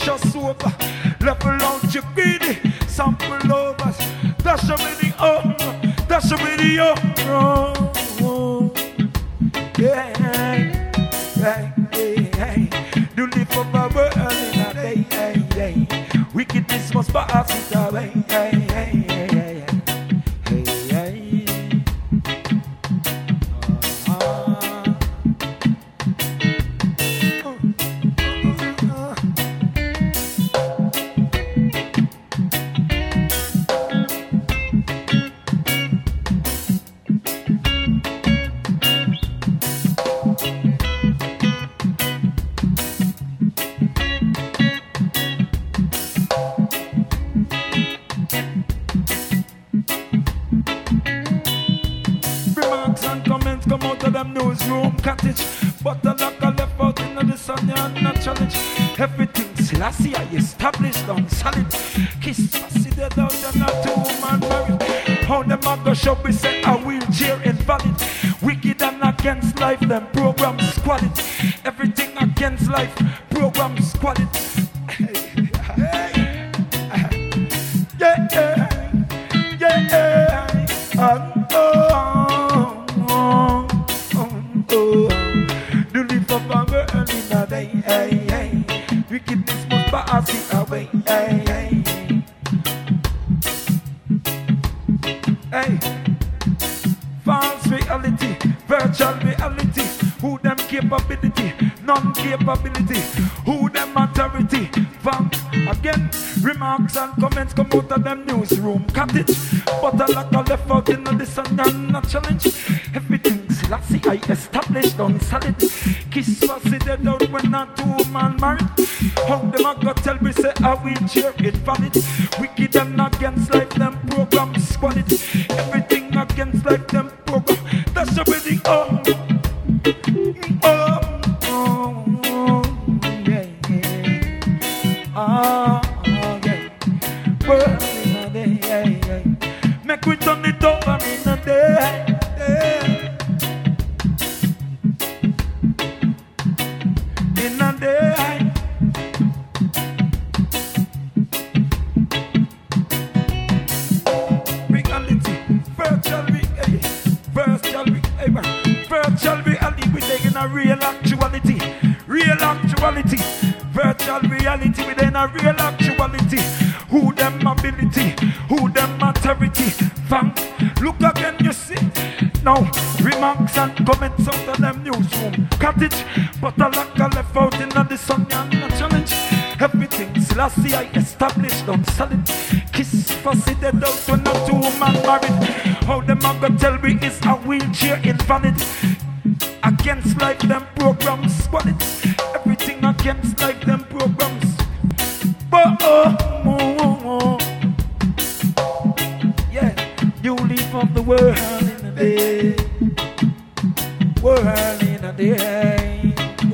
vicious over. Level out your greedy, sample overs. Dash away the oh, dash away the oh. Yeah, yeah, yeah. Do live for my world in a day, yeah. Wickedness must pass it away, Selassie, I established on solid. Kiss considered out and not two man married. How them a go show we say a wheelchair invalid. Wicked and against life, them program squalid. Everything against life, program squalid. Yeah, yeah, yeah. Do live for power early in the day. Wickedness must pass it away. Hey, false reality, virtual reality. Who them capability, non-capability. Who them authority. Van again, remarks and comments come out of them newsroom cottage. But a lot of left out in the sun and not challenge. Everything Selassie I established on solid. Kiss was dead out when not two man married. How them a go tell me say a wheelchair invalid. Wicked and against life them program squalid. Everything against life them program. That's the wedding oh. Yeah, yeah. Yeah. Well, in a day, yeah. Make we turn it over in a day. In a day. Reality, virtual reality, we taking a real actuality, virtual reality within a real actuality. Who them ability, who them authority. Fam, look again, you see. Now, remarks and comments out of them newsroom cottage, but a lack of left out in the sun and challenge. Everything Selassie I established on solid. Kiss fussy dead out when not two man married. How them a go tell me is a wheelchair invalid. Against life them programs squalid. Everything against life them programs. But yeah, you leave of the world in a day. World in a day.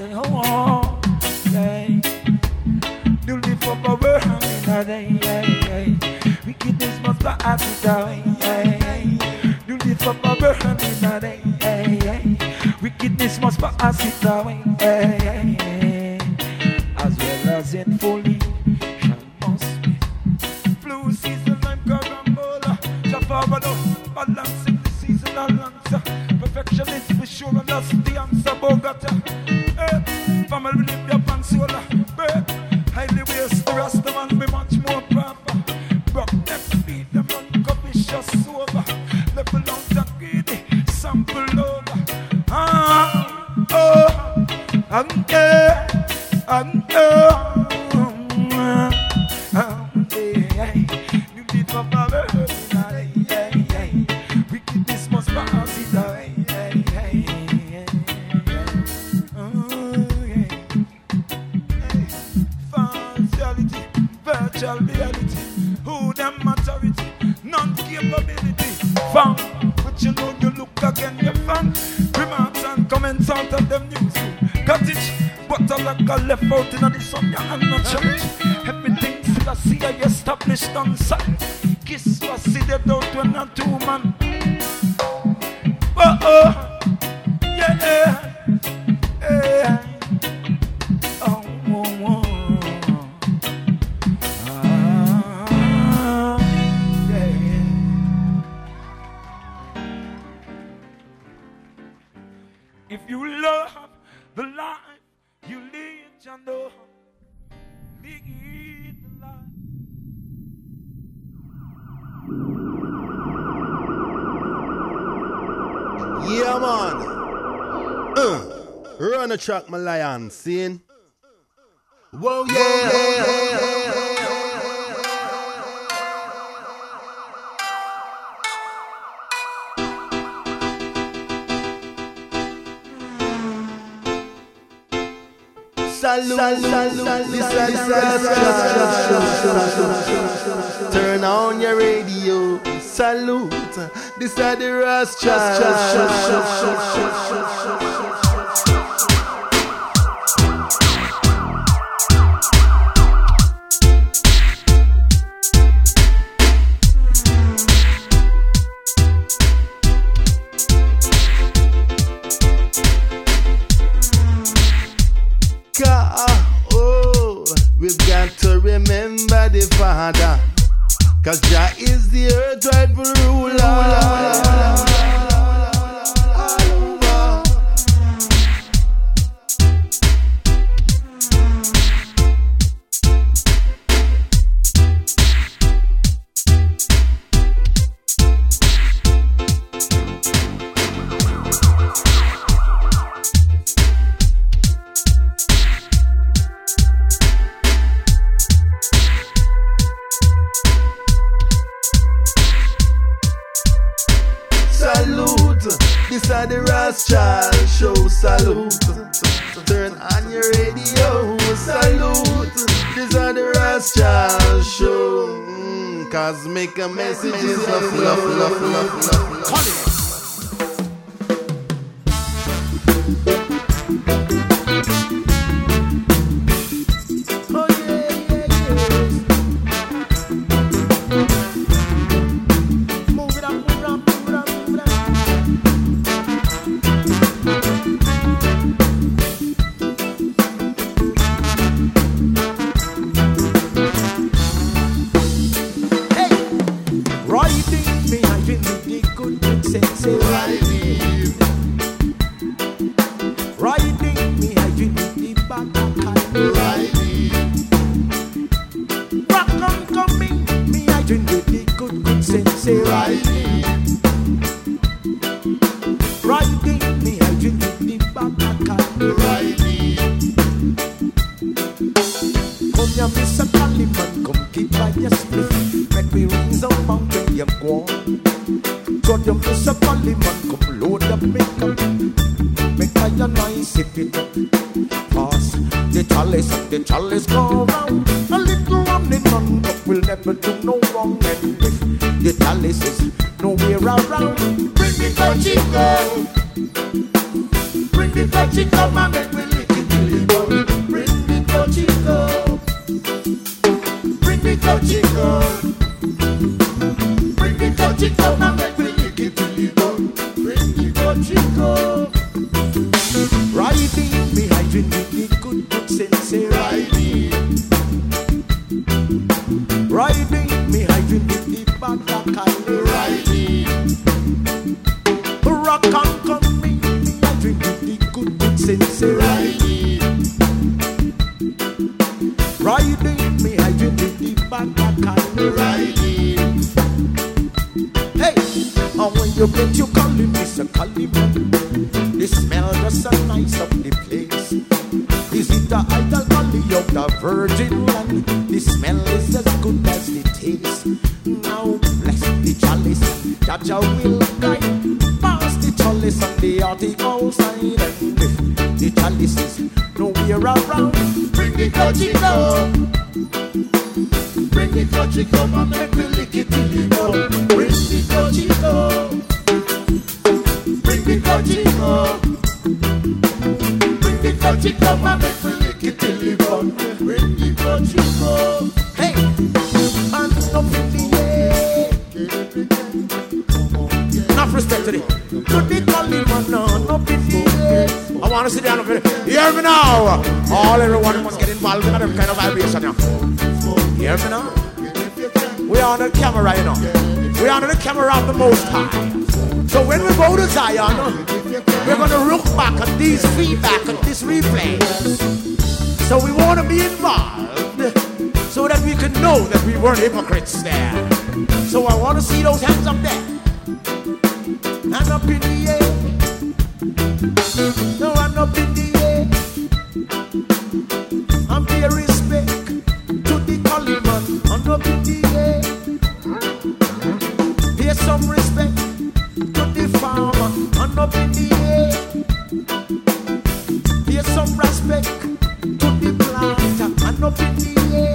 You live of the world in a day. Wickedness must pass it away. You live of the world in a day. Wickedness must pass it away. As well as in folly shall must be. Blue season I'm carambola. Jafavado, balancing the seasonal answer. Perfection is for sure and that's the answer. Bogota, family live up and solar. Highly waste the rest of man be much more proper. Brock never feed them on vicious over. Level out and greedy, sample over. You did for power, wickedness must pass it away. False reality, virtual reality. Who them authority, non-capability. Fam, but you know you look again, you fan. Remarks and comments out of them newsroom cottage, but a lot of left out in the sun and not challenge. Everything Selassie I established on side. Kiss was dead out when not two man. Yeah. Chando, me eat the light. Yeah, man. Run a track, my lion, seeing? Whoa, yeah. Salute. Turn on your radio. Salute. This is the Rothschild. We've got to remember the Father, 'cause Jah is the earth rightful ruler. This is the Rothschild show, salute. Turn on your radio, salute. This is the Rothschild show. Cosmic messages of love. Call it. word hypocrites there. So I want to see those hands up there. And up in the air. No, and up in the air. And pay respect to the Coleman. And up in the air. Pay some respect to the farmer. And up in the air. Pay some respect to the planter. And up in the air.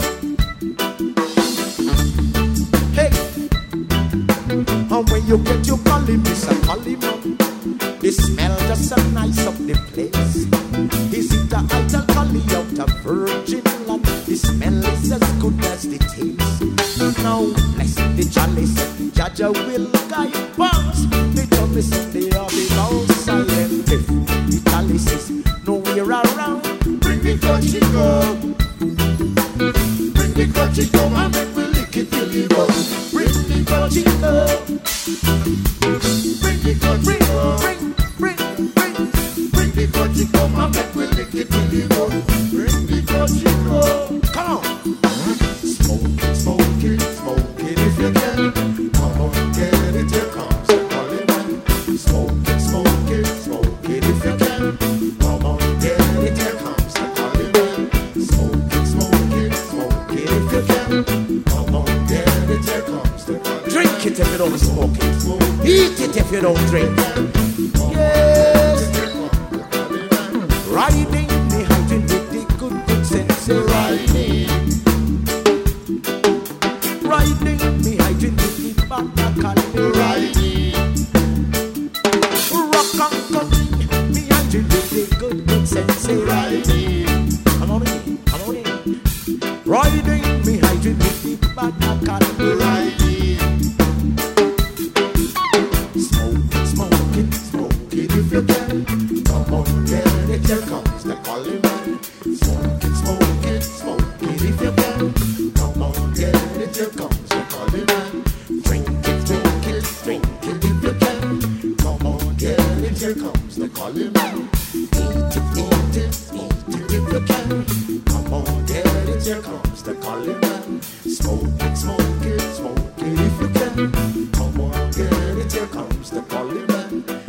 Hey. And when you get your collie, Mr. Coleman, the smell just so nice of the place. Is it a idle collie out of virgin land? The smell is as good as the taste. Now, bless the chalice, Jaja will guide pass. The chalice and the army all silent. If the chalice is nowhere around, bring the country go. Bring the country go and make me lick it till you go. Bring the country go. Bring the country go. Bring the country go and make me lick it till you go. Bring the country go. Come on. Smoke it, smoke it, smoke it if you can. Come on, get it, here comes the Coleman. Smoke it, smoke it, smoke it if you can. Come on, get it, here comes the Coleman. Smoke it, smoke it, smoke it if you can. Come on, get it, here comes the Coleman. Drink it if you don't smoke it. Eat it if you don't drink. Yes. Riding behind it with the good sense. Riding behind it with the bad riding. Rock and come behind it with the good sense. Riding. Come on in, come on in. Riding behind it with the bad riding. Smoke it if you can. Come on, get it, here comes the Coleman. Smoke it if you can. Come on, get it, here comes the Coleman. Drink it if you can. Come on, get it, here comes the Coleman. Eat it if you can. Come on, get it, here comes the Coleman. Smoke it if you can. Come on, get it, here comes the Coleman.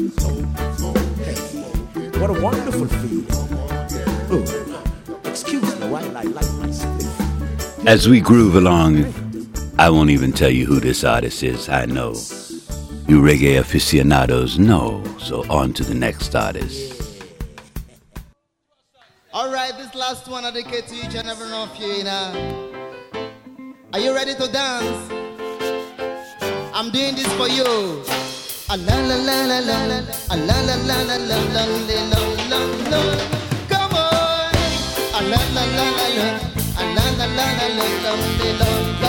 What a wonderful feeling. Oh, excuse me while I light my spliff. As we groove along, I won't even tell you who this artist is. I know. You reggae aficionados know. So on to the next artist. All right, this last one I dedicate to each and every one of you, you know. Are you ready to dance? I'm doing this for you. A la la la la la la, a la la la la la la la la. Come on. A la la la la la, a la la la la la la la.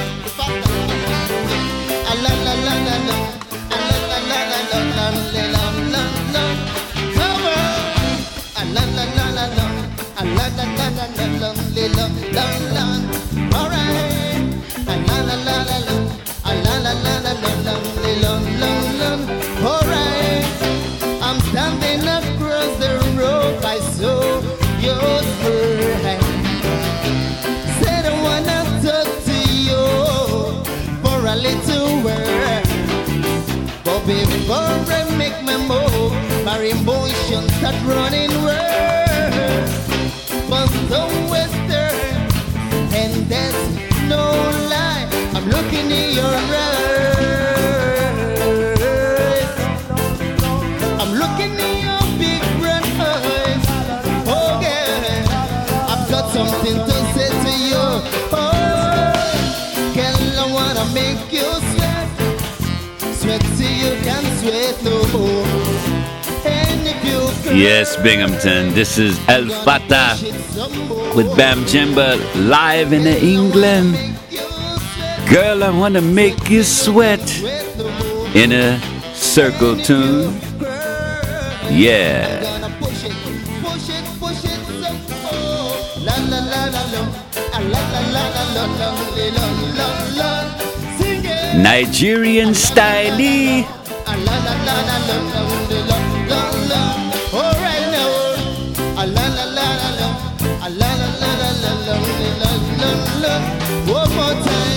A la la la la la, a la la la la la la. Come on. A la la la la la, a la la la la la. All right. A la la la la la, a la la la la la. Alright, I'm standing across the road, I saw your smile. Said I wanna talk to you for a little while. But before I make my move, my emotions start running wild. But somewhere there, and that's no lie, I'm looking in your eyes. Something to say to you. Oh, girl, I wanna make you sweat. Sweat till you can sweat no more. And if you Yes, Binghamton. This is El Fatah with Bam Jimba live in England. Girl, I wanna make you sweat in a circle tune. Yeah. Nigerian style. One more time.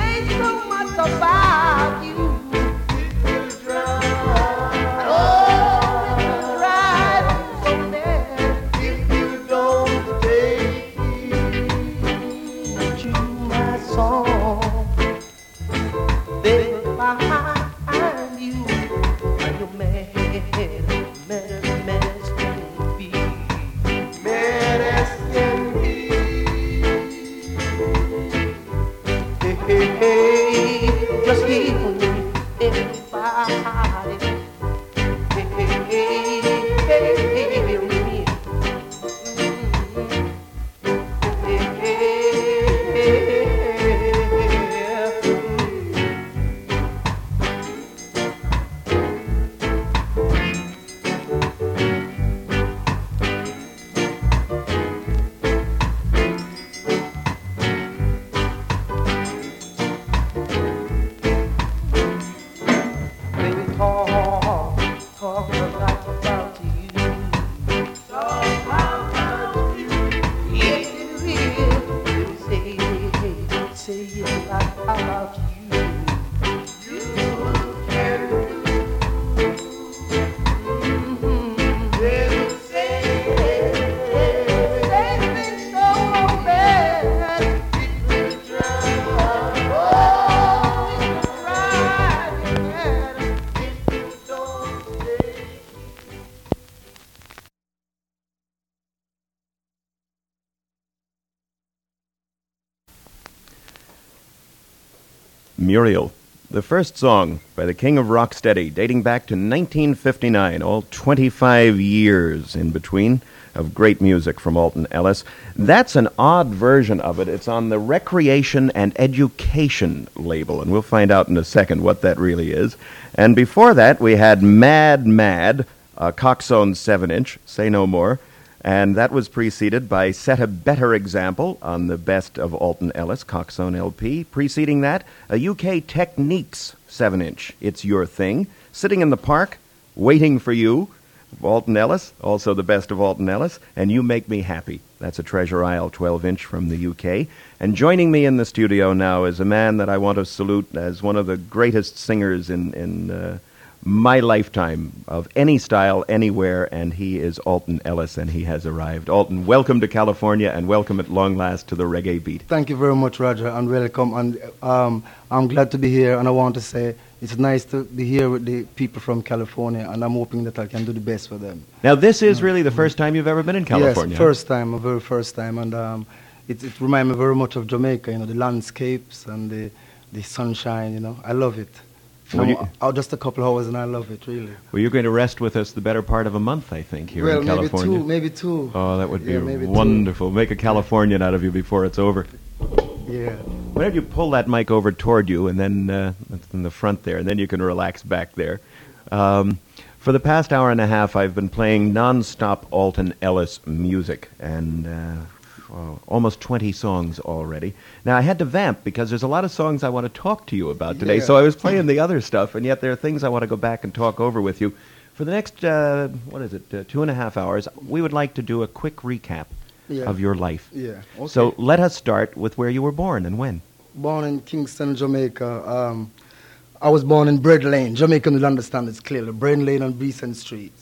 find you and you're mad as can be. Mad as can be. Hey, just keep on everybody. Muriel, the first song by the King of Rocksteady, dating back to 1959, all 25 years in between of great music from Alton Ellis. That's an odd version of it. It's on the Recreation and Education label, and we'll find out in a second what that really is. And before that, we had Mad Mad, a Coxsone 7-inch, Say No More, and that was preceded by Set a Better Example on the Best of Alton Ellis, Coxsone LP. Preceding that, a UK Techniques 7-inch, It's Your Thing. Sitting in the Park, Waiting for You, Alton Ellis, also the Best of Alton Ellis, and You Make Me Happy. That's a Treasure Isle 12-inch from the UK. And joining me in the studio now is a man that I want to salute as one of the greatest singers in my lifetime of any style, anywhere, and he is Alton Ellis, and he has arrived. Alton, welcome to California, and welcome at long last to the Reggae Beat. Thank you very much, Roger, and welcome. And I'm glad to be here, and I want to say it's nice to be here with the people from California, and I'm hoping that I can do the best for them. Now, this is really the first time you've ever been in California? Yes, first time, a very first time, and it reminds me very much of Jamaica, the landscapes and the sunshine, I love it. Just a couple hours and I love it, really. Well, you're going to rest with us the better part of a month, I think, here in California. Maybe two. Oh, that would be wonderful. Two. Make a Californian out of you before it's over. Yeah. Why don't you pull that mic over toward you, and then in the front there, and then you can relax back there. For the past hour and a half, I've been playing non-stop Alton Ellis music, and almost 20 songs already. Now, I had to vamp because there's a lot of songs I want to talk to you about today, so I was playing the other stuff, and yet there are things I want to go back and talk over with you. For the next, 2.5 hours, we would like to do a quick recap of your life. Yeah. Okay. So let us start with where you were born and when. Born in Kingston, Jamaica. I was born in Bread Lane. Jamaicans will understand this clearly. Bread Lane on Beeson Street,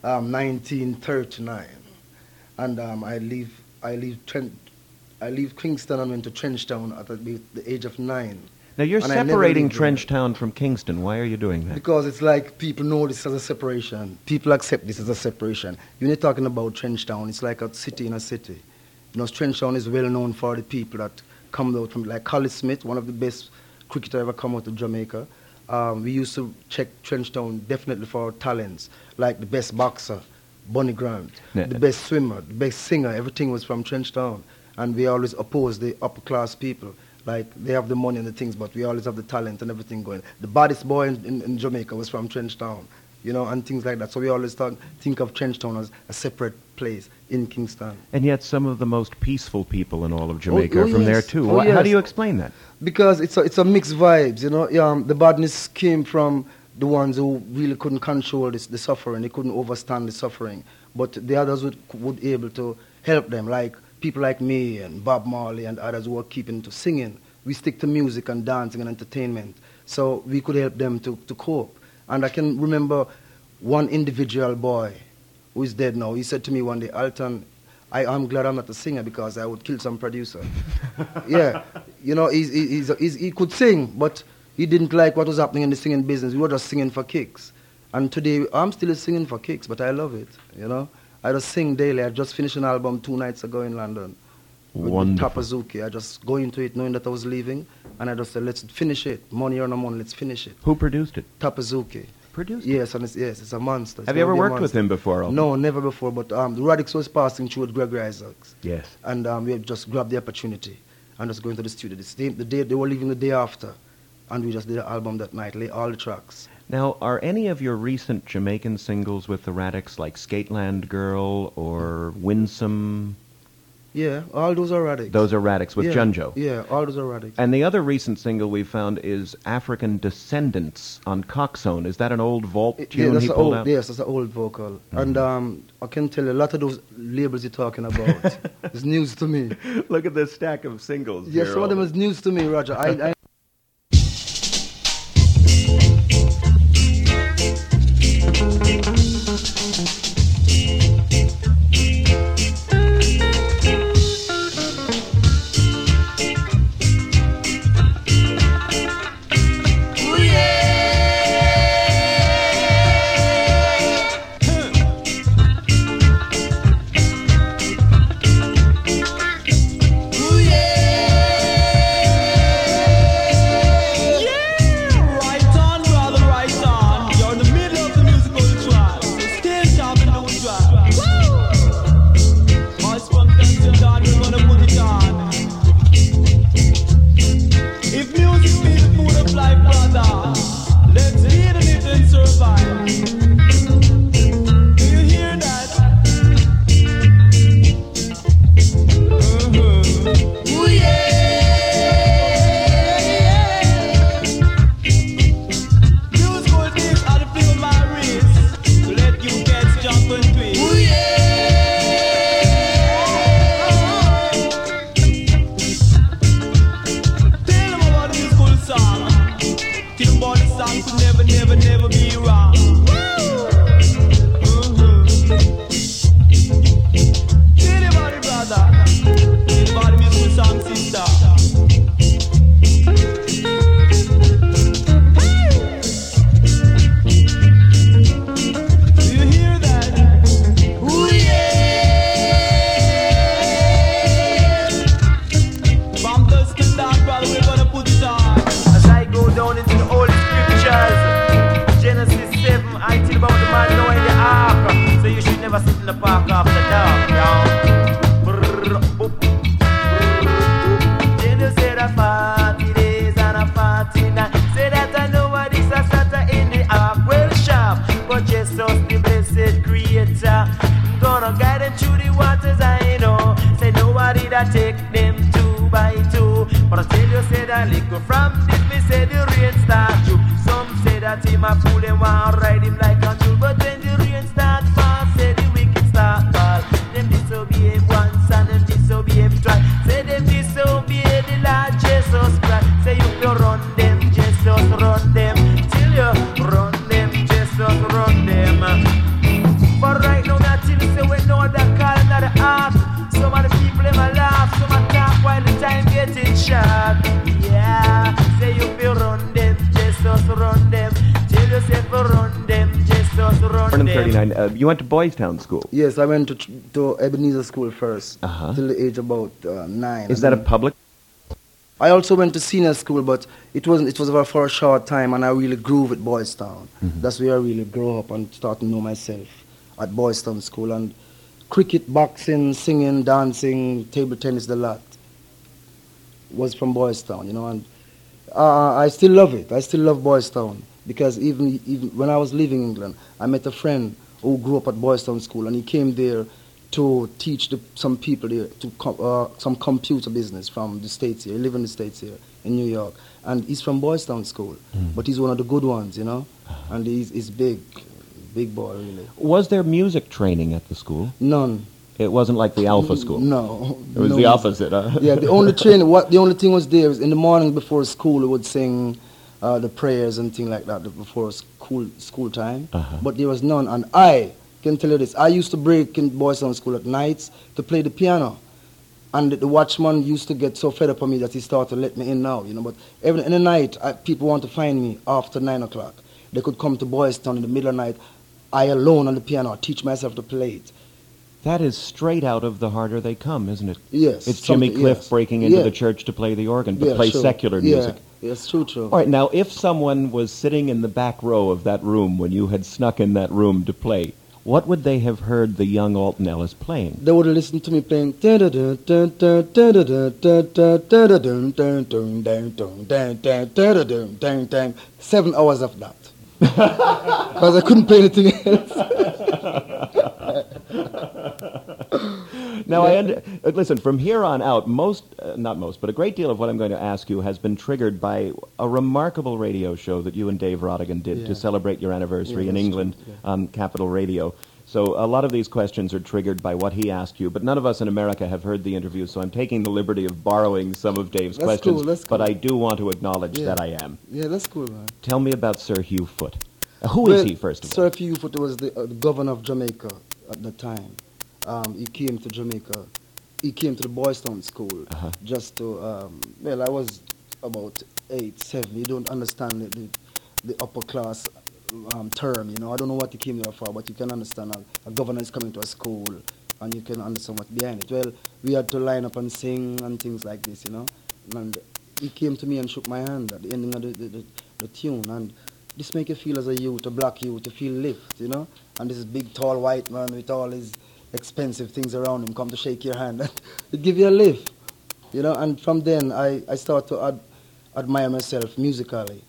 1939. And I leave Kingston and went to Trenchtown at the age of 9. Now, you're separating Trenchtown from Kingston. Why are you doing that? Because it's like people know this as a separation. People accept this as a separation. When you're talking about Trenchtown, it's like a city in a city. Trenchtown is well known for the people that come out from, like Collie Smith, one of the best cricketers ever come out of Jamaica. We used to check Trenchtown definitely for talents, like the best boxer, Bonnie Grant, the best swimmer, the best singer, everything was from Trenchtown. And we always oppose the upper class people. Like, they have the money and the things, but we always have the talent and everything going. The baddest boy in Jamaica was from Trenchtown, and things like that. So we always think of Trenchtown as a separate place in Kingston. And yet some of the most peaceful people in all of Jamaica are from there, too. How do you explain that? Because it's a mixed vibes, the badness came from the ones who really couldn't control the suffering. They couldn't overstand the suffering. But the others would able to help them, like people like me and Bob Marley and others who were keeping to singing. We stick to music and dancing and entertainment. So we could help them to cope. And I can remember one individual boy who is dead now. He said to me one day, Alton, I'm glad I'm not a singer because I would kill some producer. Yeah. He could sing, but he didn't like what was happening in the singing business. We were just singing for kicks. And today, I'm still singing for kicks, but I love it, you know. I just sing daily. I just finished an album 2 nights ago in London. With Tapazuki. I just go into it knowing that I was leaving, and I just said, let's finish it. Money or no money, let's finish it. Who produced it? Tapazuki. Produced it? Yes, and it's a monster. Have you ever worked with him before? Alton? No, never before, but the Radix was passing through with Gregory Isaacs. Yes. And we had just grabbed the opportunity and just going to the studio. The day, they were leaving the day after, and we just did an album that night, lay all the tracks. Now, are any of your recent Jamaican singles with the Radix, like Skateland Girl or Winsome? Yeah, all those are Radix. Those are Radix with Junjo. Yeah, all those are Radix. And the other recent single we found is African Descendants on Coxzone. Is that an old vault tune he pulled out? Yes, that's an old vocal. And I can tell you, a lot of those labels you're talking about is news to me. Look at this stack of singles. Yes, some of them is news to me, Roger. I You went to Boys Town School? Yes, I went to Ebenezer School first, till the age about 9. Is that a public? I also went to senior school, but it was for a short time, and I really grew with Boys Town. That's where I really grew up and started to know myself at Boys Town School. And cricket, boxing, singing, dancing, table tennis, the lot was from Boys Town, you know. And I still love it. I still love Boys Town because even when I was living in England, I met a friend who grew up at Boys Town School, and he came there to teach some people there some computer business from the States here. He lives in the States here, in New York. And he's from Boys Town School, but he's one of the good ones, you know. And he's big boy, really. Was there music training at the school? None. It wasn't like the Alpha School? No. It was the opposite, huh? Yeah, the only thing was there was in the morning before school, we would sing the prayers and things like that before school time, but there was none. And I can tell you this, I used to break in Boys Town School at nights to play the piano. And the watchman used to get so fed up on me that he started to let me in now, you know. But every in the night, people want to find me after 9 o'clock. They could come to Boys Town in the middle of the night. I alone on the piano, teach myself to play it. That is straight out of The Harder They Come, isn't it? Yes. It's Jimmy Cliff yes. breaking into Yeah. the church to play the organ, but Yeah, play true. secular music. Yeah, yes, true. All right, now, if someone was sitting in the back row of that room when you had snuck in that room to play, what would they have heard the young Alton Ellis playing? They would have listened to me playing 7 hours of that. Because I couldn't play anything else. Now, listen, from here on out, not most, but a great deal of what I'm going to ask you has been triggered by a remarkable radio show that you and Dave Rodigan did to celebrate your anniversary in England on Capital Radio. So a lot of these questions are triggered by what he asked you, but none of us in America have heard the interview, so I'm taking the liberty of borrowing some of Dave's questions. That's cool. But I do want to acknowledge that I am. Yeah, that's cool, man. Tell me about Sir Hugh Foote. Who is he, first of all? Sir Hugh Foote was the governor of Jamaica at the time. He came to Jamaica. He came to the Boys Town School just to, I was about 8, 7. You don't understand the upper class term, you know. I don't know what he came there for, but you can understand a governor is coming to a school and you can understand what's behind it. Well, we had to line up and sing and things like this, you know. And he came to me and shook my hand at the ending of the tune. And this make you feel as a youth, a black youth, to feel lift, you know. And this big, tall white man with all his expensive things around him come to shake your hand. It give you a lift, you know. And from then, I started to admire myself musically.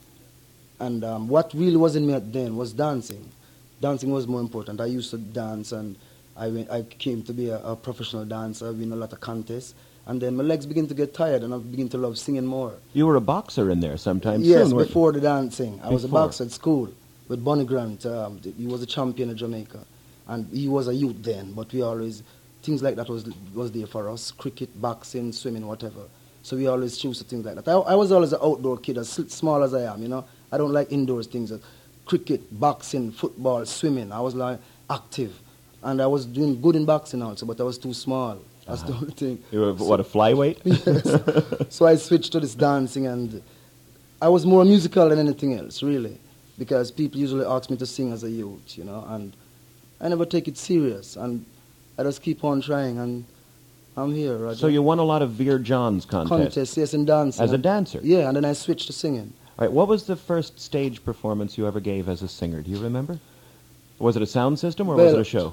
And what really was in me then was dancing. Dancing was more important. I used to dance, and I came to be a professional dancer. I win a lot of contests. And then my legs began to get tired, and I began to love singing more. You were a boxer in there sometime yes, soon, before the dancing. I was a boxer at school with Bonnie Grant. He was a champion of Jamaica. And he was a youth then, but we always, things like that was there for us. Cricket, boxing, swimming, whatever. So we always choose things like that. I was always an outdoor kid, as small as I am, you know. I don't like indoors things. Cricket, boxing, football, swimming. I was like active. And I was doing good in boxing also, but I was too small. That's the only thing. You were, what, a flyweight? Yes. So I switched to this dancing, and I was more musical than anything else, really. Because people usually ask me to sing as a youth, you know, and I never take it serious. And I just keep on trying, and I'm here. Roger. So you won a lot of Veer Johns contests? Yes, in dancing. As a dancer? Yeah, and then I switched to singing. All right, what was the first stage performance you ever gave as a singer? Do you remember? Was it a sound system, or was it a show?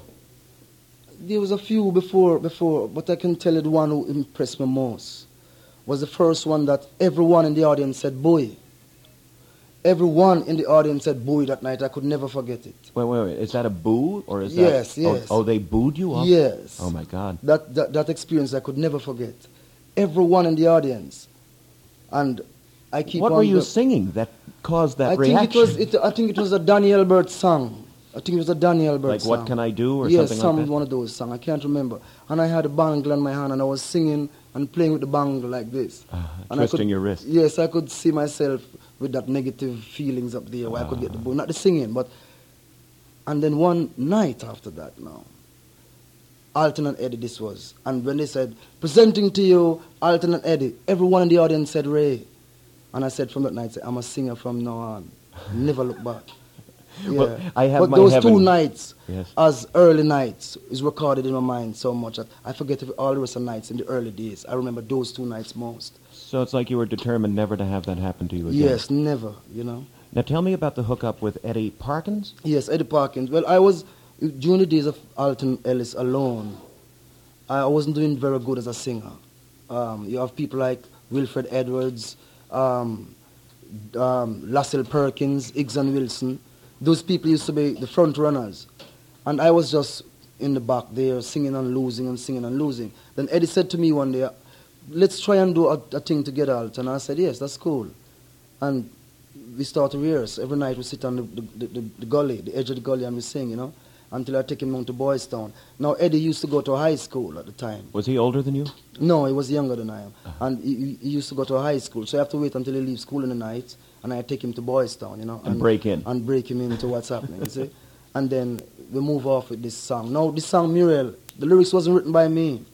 There was a few before, but I can tell you the one who impressed me most was the first one that everyone in the audience said, boy. Everyone in the audience said boy that night. I could never forget it. Wait. Is that a boo? Or is yes, that... Yes. Oh, they booed you off? Yes. Oh, my God. That experience I could never forget. Everyone in the audience. And I keep What on... were you singing that caused that reaction? I think it was a Danny Elbert song. I think it was a Danny Elbert song. Like What Can I Do or yes, something like that? one of those songs. I can't remember. And I had a bangle in my hand, and I was singing and playing with the bangle like this. And twisting your wrist. Yes, I could see myself with that negative feelings up there where I could get the boo. Not the singing, but... And then one night after that now, Alton and Eddie this was. And when they said, presenting to you, Alton and Eddie, everyone in the audience said, Ray. And I said from that night, I'm a singer from now on. Never look back. Yeah. Well, I have but my those heaven. 2 nights, Yes. as early nights, is recorded in my mind so much that I forget all the rest of the nights in the early days. I remember those 2 nights most. So it's like you were determined never to have that happen to you again. Yes, never, you know. Now tell me about the hookup with Eddie Parkins. Yes, Eddie Parkins. Well, I was, during the days of Alton Ellis alone, I wasn't doing very good as a singer. You have people like Wilfred Edwards, Lassell Perkins, Higgs and Wilson. Those people used to be the front runners. And I was just in the back there singing and losing and singing and losing. Then Eddie said to me one day, let's try and do a thing together, Alton. And I said, yes, that's cool. And we start to rehearse. Every night we sit on the gully, the edge of the gully, and we sing, you know, until I take him down to Boys Town. Now, Eddie used to go to a high school at the time. Was he older than you? No, he was younger than I am. And he used to go to a high school. So I have to wait until he leaves school in the night, and I take him to Boys Town, you know. And break in. And break him into what's happening, you see. And then we move off with this song. Now, this song, Muriel, the lyrics wasn't written by me.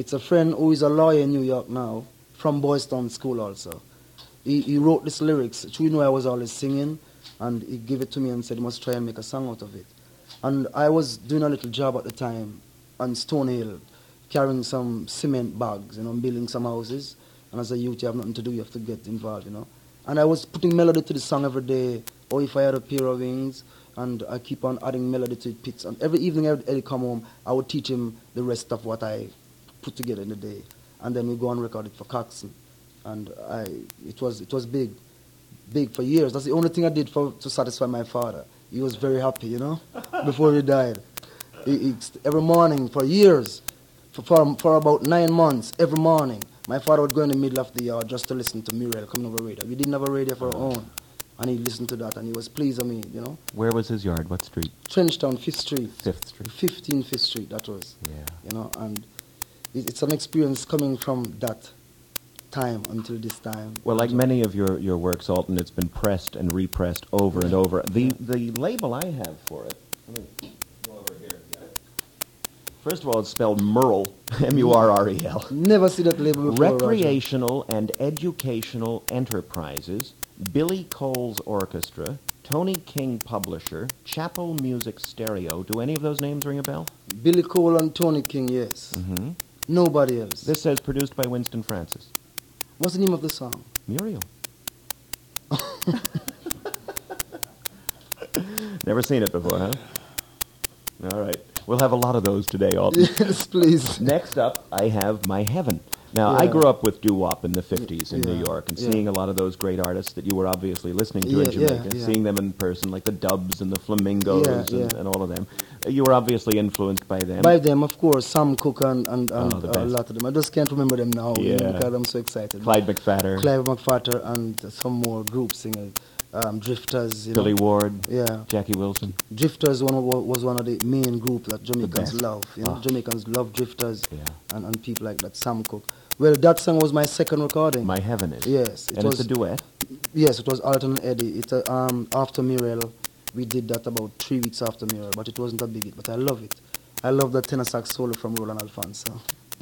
It's a friend who is a lawyer in New York now, from Boys Town School also. He wrote this lyrics. So, I was always singing, and he gave it to me and said, you must try and make a song out of it. And I was doing a little job at the time on Stone Hill, carrying some cement bags, building some houses. And as a youth, you have nothing to do, you have to get involved, And I was putting melody to the song every day, or if I had a pair of wings, and I keep on adding melody to it, pits. And every evening Eddie come home, I would teach him the rest of what I put together in the day. And then we go and record it for Coxsone. And it was big for years. That's the only thing I did to satisfy my father. He was very happy, before he died. Every morning for years, for about 9 months, every morning, my father would go in the middle of the yard just to listen to Muriel coming over radio. We didn't have a radio for our own. And he listened to that, and he was pleased with me, Where was his yard? What street? Trenchtown, 5th Street. 5th Street. 15 5th Street, that was. Yeah. And it's an experience coming from that time until this time. Well, like many of your works, Alton, it's been pressed and repressed over and over. The label I have for it, let me go over here. First of all, it's spelled Murrell, M-U-R-R-E-L. Never see that label before. Recreational and Educational Enterprises, Billy Cole's Orchestra, Tony King Publisher, Chapel Music Stereo. Do any of those names ring a bell? Billy Cole and Tony King, yes. Mm-hmm. Nobody else. This says produced by Winston Francis. What's the name of the song? Muriel. Never seen it before, huh? All right. We'll have a lot of those today, Alton. Yes, please. Next up, I have My Heaven. Now, I grew up with doo-wop in the 50s in New York, and seeing a lot of those great artists that you were obviously listening to in Jamaica, seeing them in person, like the Dubs and the Flamingos and all of them. You were obviously influenced by them. By them, of course. Sam Cooke and a lot of them. I just can't remember them now because I'm so excited. Clyde McPhatter. And some more group singers. Drifters, Billy Ward, Jackie Wilson. Drifters was one of the main groups that Jamaicans love. Jamaicans love Drifters and people like that, Sam Cooke. Well, that song was my second recording. My Heaven is. Yes. It's a duet? Yes, it was Alton and Eddie. It's after Muriel. We did that about 3 weeks after Muriel, but it wasn't a big hit, but I love it. I love that tenor sax solo from Roland Alfonso.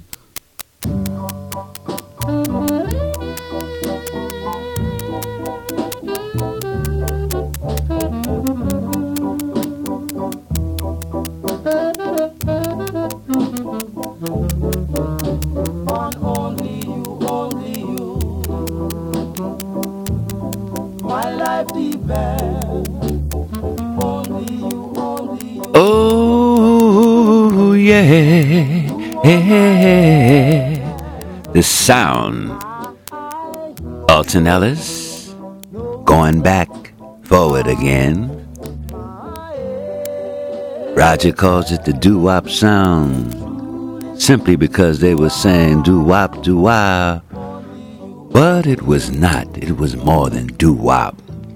Oh, yeah. The sound. Alton Ellis. Going back, forward again. Roger calls it the doo-wop sound, simply because they were saying doo-wop, doo-wop. But it was not. It was more than doo-wop,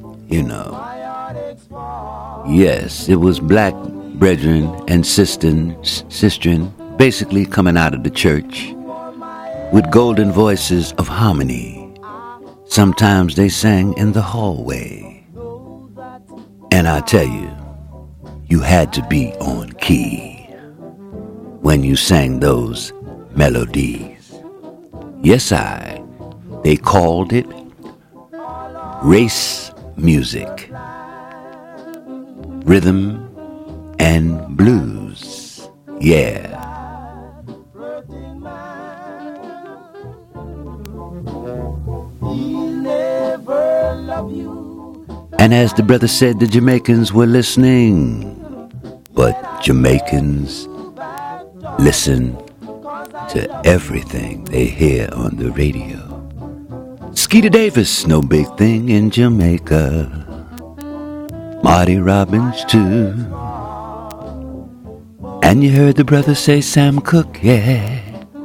Yes, it was black brethren and sistren basically coming out of the church with golden voices of harmony. Sometimes they sang in the hallway. And I tell you, you had to be on key when you sang those melodies. Yes, they called it race music, rhythm and blues. Yeah. And as the brother said, the Jamaicans were listening. But Jamaicans listen to everything they hear on the radio. Skeeter Davis, no big thing in Jamaica. Marty Robbins, too. And you heard the brother say Sam Cooke, yeah.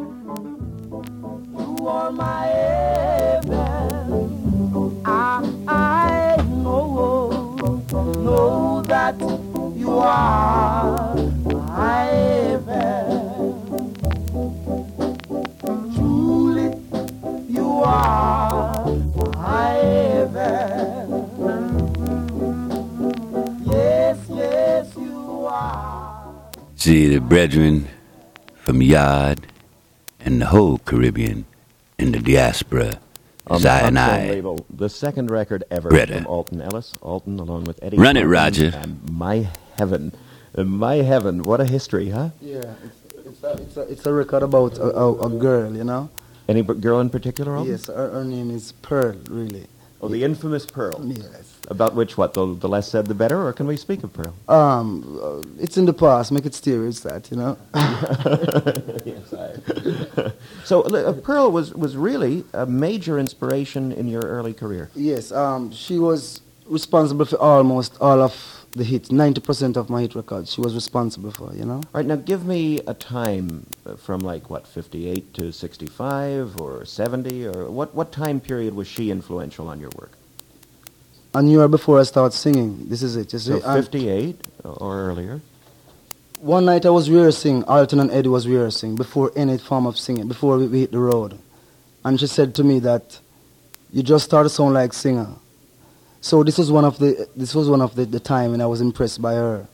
I know that you are my heaven. Truly, you are my heaven. Yes, you are. See the brethren from Yard and the whole Caribbean and the diaspora. On As the I and Hot Zone I. label, the second record ever Greta. from Alton Ellis. Alton, along with Eddie. Run it, Cochran Roger. And My Heaven. My Heaven. What a history, huh? Yeah, it's a record about a girl, you know. Any girl in particular, Alton? Yes, her name is Pearl, really. Oh, the infamous Pearl. Yes. About which, what, the less said the better, or can we speak of Pearl? It's in the past. Make it stay with that, you know. Yes, So Pearl was really a major inspiration in your early career. Yes, she was responsible for almost all of the hits. 90% of my hit records she was responsible for, you know. All right, now give me a time from like, what, 58 to 65 or 70, or what time period was she influential on your work? A year before I started singing. This is it, you see. So 58 or earlier? One night I was rehearsing, Alton and Eddie was rehearsing, before any form of singing, before we hit the road. And she said to me that, you just start to sound like singer. So this was one of the time when I was impressed by her.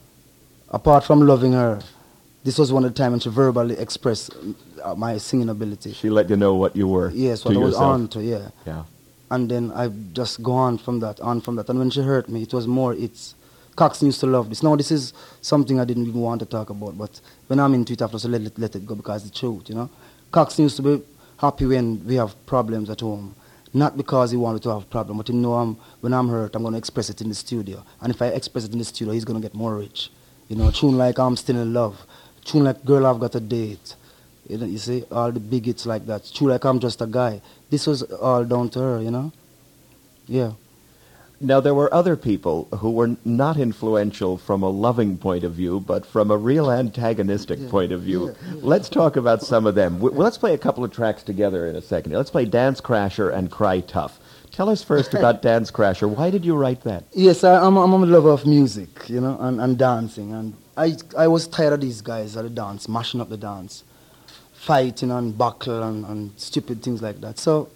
Apart from loving her, this was one of the time when she verbally expressed my singing ability. She let you know what you were. Yes, to what I was yourself. on to, yeah. Yeah. And then I just go on from that. And when she hurt me, it was more, Coxsone used to love this. Now, this is something I didn't even want to talk about, but when I'm into it, I have to let it go because it's the truth, you know. Coxsone used to be happy when we have problems at home. Not because he wanted to have a problem, but he know when I'm hurt, I'm going to express it in the studio. And if I express it in the studio, he's going to get more rich. You know, tune like I'm Still in Love. Tune like Girl, I've Got a Date. You know, you see, all the big hits like that. Tune like I'm Just a Guy. This was all down to her, you know? Yeah. Now, there were other people who were not influential from a loving point of view, but from a real antagonistic point of view. Let's talk about some of them. Let's play a couple of tracks together in a second. Let's play Dance Crasher and Cry Tough. Tell us first about Dance Crasher. Why did you write that? Yes, I'm a lover of music, you know, and dancing. And I was tired of these guys at the dance, mashing up the dance, fighting and buckle and stupid things like that. So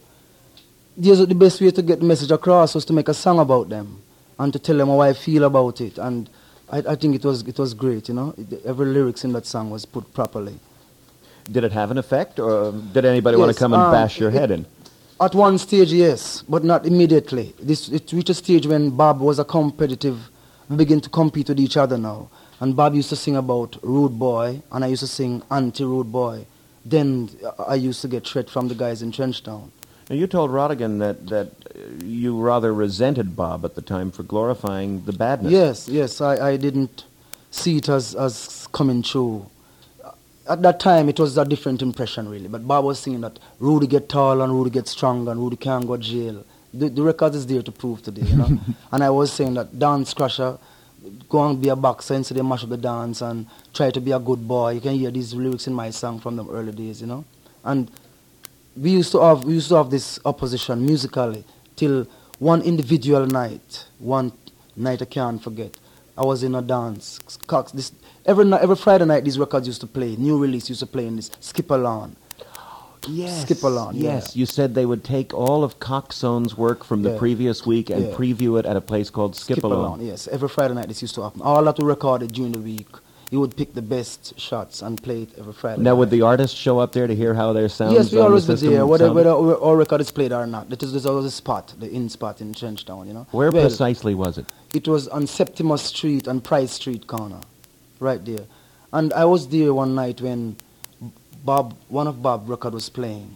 the best way to get the message across was to make a song about them and to tell them how I feel about it. And I think it was great, you know. Every lyrics in that song was put properly. Did it have an effect, or did anybody want to come and bash your head in? At one stage, yes, but not immediately. It reached a stage when Bob was a competitive. We began to compete with each other now. And Bob used to sing about Rude Boy, and I used to sing Anti-Rude Boy. Then I used to get threat from the guys in Trenchtown. Now, you told Rodigan that you rather resented Bob at the time for glorifying the badness. Yes, I didn't see it as coming true. At that time, it was a different impression, really. But Bob was singing that Rudy get tall and Rudy get strong and Rudy can't go jail. The record is there to prove today, you know. And I was saying that Dance Crasher, go and be a boxer instead of mash up the dance and try to be a good boy. You can hear these lyrics in my song from the early days, you know. And we used to have this opposition musically till one individual night, one night I can't forget. I was in a dance. Every Friday night these records used to play. New release used to play in this Skip Along. Yes. Skip Along. Yes. You said they would take all of Coxsone's work from the previous week and preview it at a place called Skip Along. Yes. Every Friday night this used to happen. All that we recorded during the week. You would pick the best shots and play it every Friday. Now, would the artists show up there to hear how their sounds? Yes, we always be there, whether sounded? our record is played or not. There's always a spot, the in spot in Trenchtown, you know. Where precisely was it? It was on Septimus Street and Price Street corner, right there. And I was there one night when one of Bob's record was playing.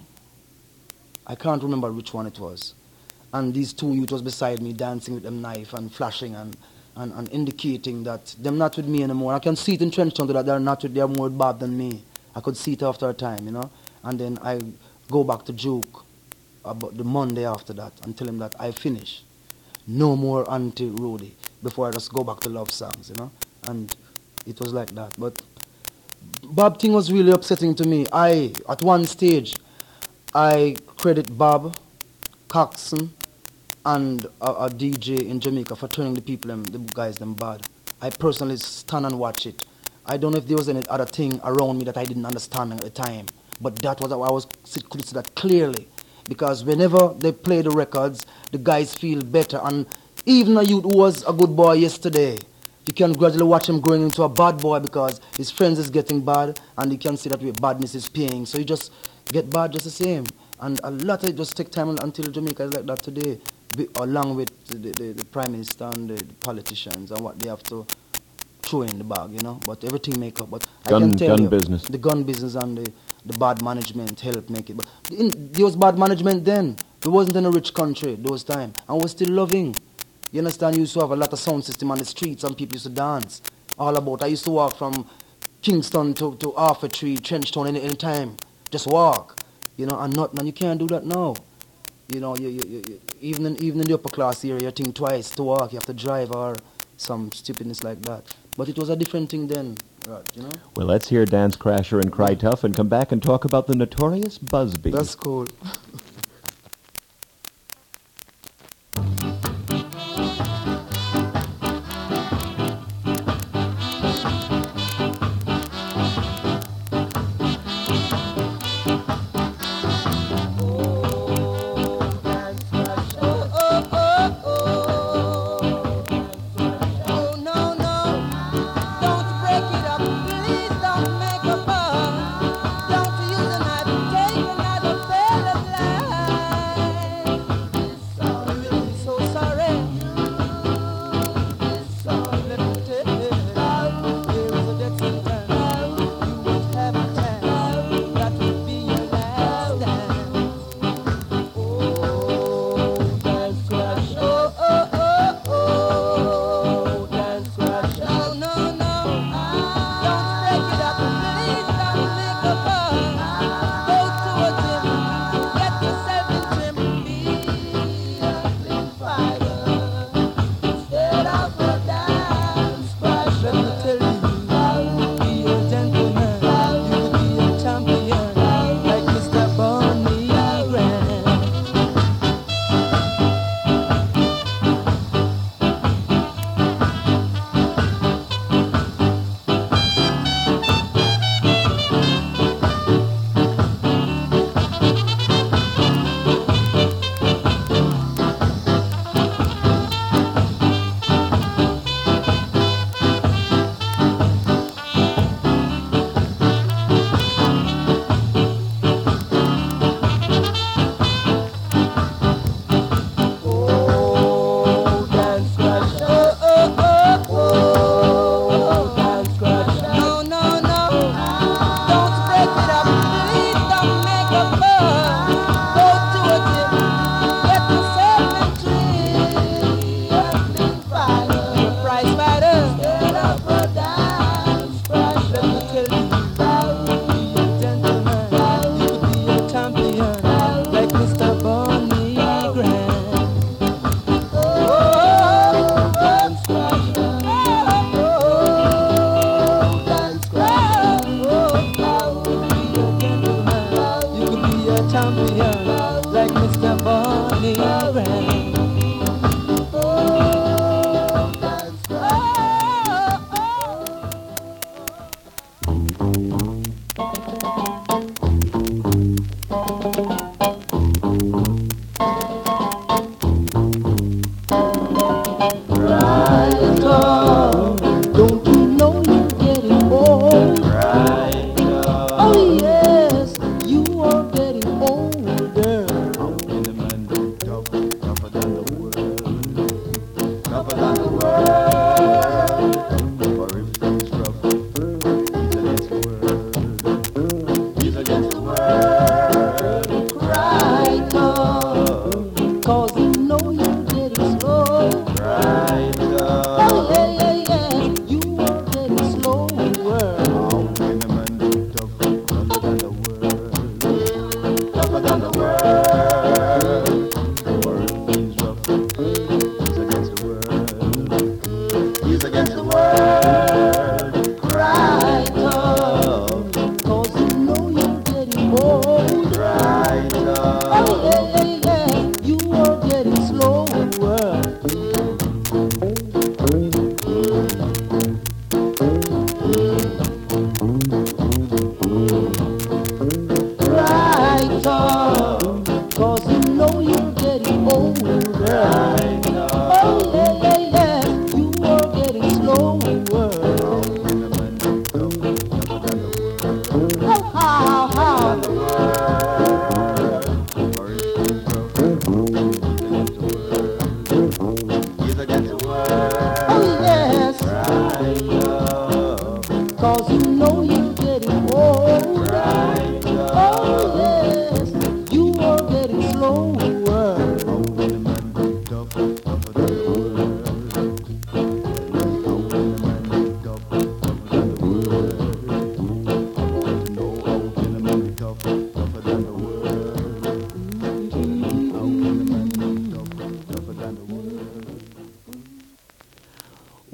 I can't remember which one it was. And these two youths was beside me dancing with them knife and flashing and indicating that they're not with me anymore. I can see it in Trenchtown that they're more with Bob than me. I could see it after a time, you know. And then I go back to Juke about the Monday after that and tell him that I finish. No more Anti-Rudy before I just go back to love songs, you know. And it was like that. But Bob thing was really upsetting to me. At one stage, I credit Bob, Coxsone, and a DJ in Jamaica for turning the guys them bad. I personally stand and watch it. I don't know if there was any other thing around me that I didn't understand at the time, but that was I could see that clearly, because whenever they play the records, the guys feel better. And even a youth who was a good boy yesterday, You can gradually watch him growing into a bad boy because his friends is getting bad, and you can see that badness is paying. So you just get bad just the same. And a lot of it just take time until Jamaica is like that today, along with the Prime Minister and the politicians and what they have to throw in the bag, you know. But everything make up. But I can tell you, business. the gun business and the bad management help make it. But there was bad management then. There wasn't in a rich country those time, and we're still loving. You understand? You used to have a lot of sound system on the streets and people used to dance. All about. I used to walk from Kingston to Arthur Tree, Trenchtown any time. Just walk. You know, and you can't do that now. You know, even in the upper class area, you think twice to walk. You have to drive or some stupidness like that. But it was a different thing then, right, you know? Well, let's hear Dance Crasher and Cry Tough and come back and talk about the Notorious Busby. That's cool.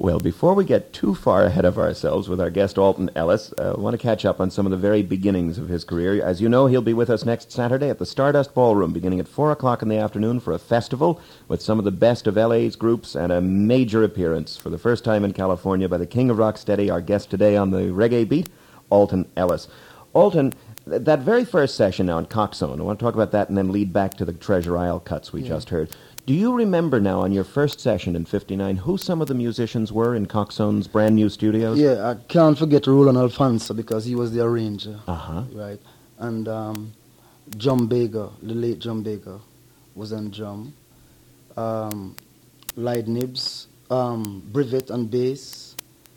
Well, before we get too far ahead of ourselves with our guest Alton Ellis, I want to catch up on some of the very beginnings of his career. As you know, he'll be with us next Saturday at the Stardust Ballroom, beginning at 4 o'clock in the afternoon for a festival with some of the best of LA's groups and a major appearance for the first time in California by the King of Rocksteady, our guest today on the Reggae Beat, Alton Ellis. Alton, that very first session now in Coxzone, I want to talk about that and then lead back to the Treasure Isle cuts we just heard. Do you remember now on your first session in 59 who some of the musicians were in Coxzone's brand new studios? Yeah, I can't forget Roland Alfonso because he was the arranger. Uh-huh. Right. And John Baker, the late John Baker, was on drum. Light Nibs, Brevet on bass.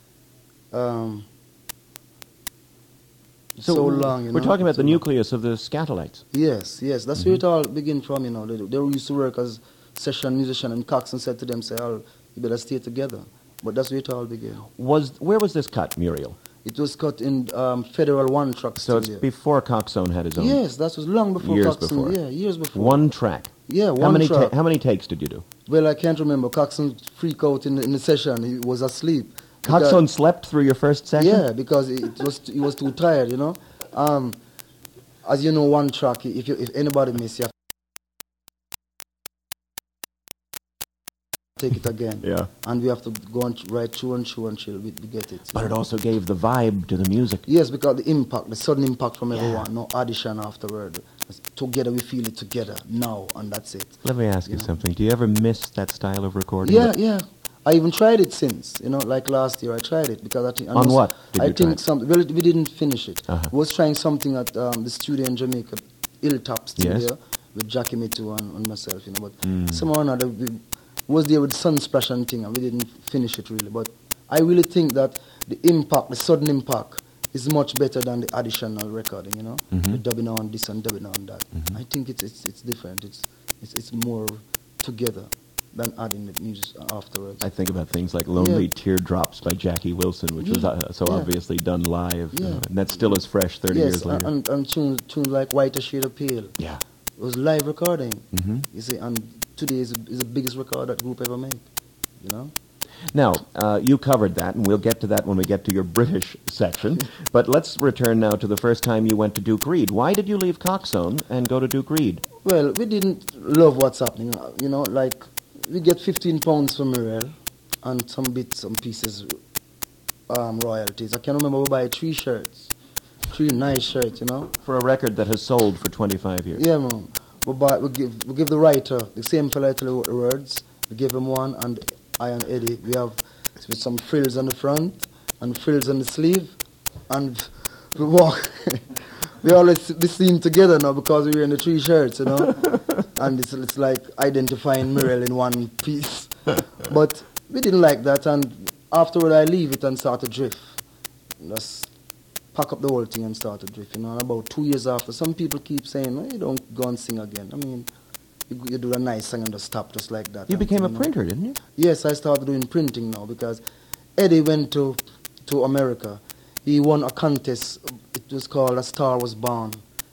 So long, you know. We're talking about so the nucleus of the Scatolites. Yes, that's where it all began from, you know. They used to work as session musician, and Coxon said to them, "Oh, you better stay together." But that's where it all began. Where was this cut, Muriel? It was cut in Federal One Track So Studio. it's before Coxzone had his own. Yes, that was long before Years Coxon. before. Yeah, years before. One track. Yeah, one track. How many takes did you do? Well, I can't remember. Coxon freaked out in the session. He was asleep. Coxzone slept through your first session? Yeah, because he was too tired, you know. As you know, one track, if anybody miss, you have to take it again. Yeah. And we have to go on right through until we get it. But it also gave the vibe to the music. Yes, because the impact, the sudden impact from everyone, no addition afterward. Together we feel it together now, and that's it. Let me ask you something. Do you ever miss that style of recording? Yeah. I even tried it since, you know, like last year I tried it because I think... On what did you try? Something, well, we didn't finish it. We was trying something at the studio in Jamaica, Hilltop Studio, with Jackie Mitu and myself, you know, but somehow or another we was there with Sunsplash and thing, and we didn't finish it really. But I really think that the impact, the sudden impact, is much better than the additional recording, you know, the dubbing on this and dubbing on that. I think it's different. It's more together than adding the music afterwards. I think about things like Lonely Teardrops by Jackie Wilson, which was so obviously done live, and that still is fresh 30 years later. And tunes like White a Shade of Pale. Yeah. It was live recording, you see, and today is the biggest record that group ever made, you know. Now, you covered that, and we'll get to that when we get to your British section. But let's return now to the first time you went to Duke Reid. Why did you leave Coxzone and go to Duke Reid? Well, we didn't love what's happening, you know, like, we get £15 from Muriel and some bits and pieces, royalties. I can remember we buy 3 shirts, 3 nice shirts, you know. For a record that has sold for 25 years. Yeah, man. We give the writer, the same fella that wrote the words, we give him one, and I and Eddie, we have with some frills on the front and frills on the sleeve, and we walk. We always be seen together now because we're in the 3 shirts, you know. And it's like identifying Muriel in one piece. But we didn't like that, and afterward I leave it and start to drift. Just pack up the whole thing and start to drift, you know. And about 2 years after, some people keep saying, well, you don't go and sing again. I mean, you do a nice song and just stop just like that. You became a printer, didn't you? Yes, I started doing printing now because Eddie went to America. He won a contest. It was called A Star Was Born.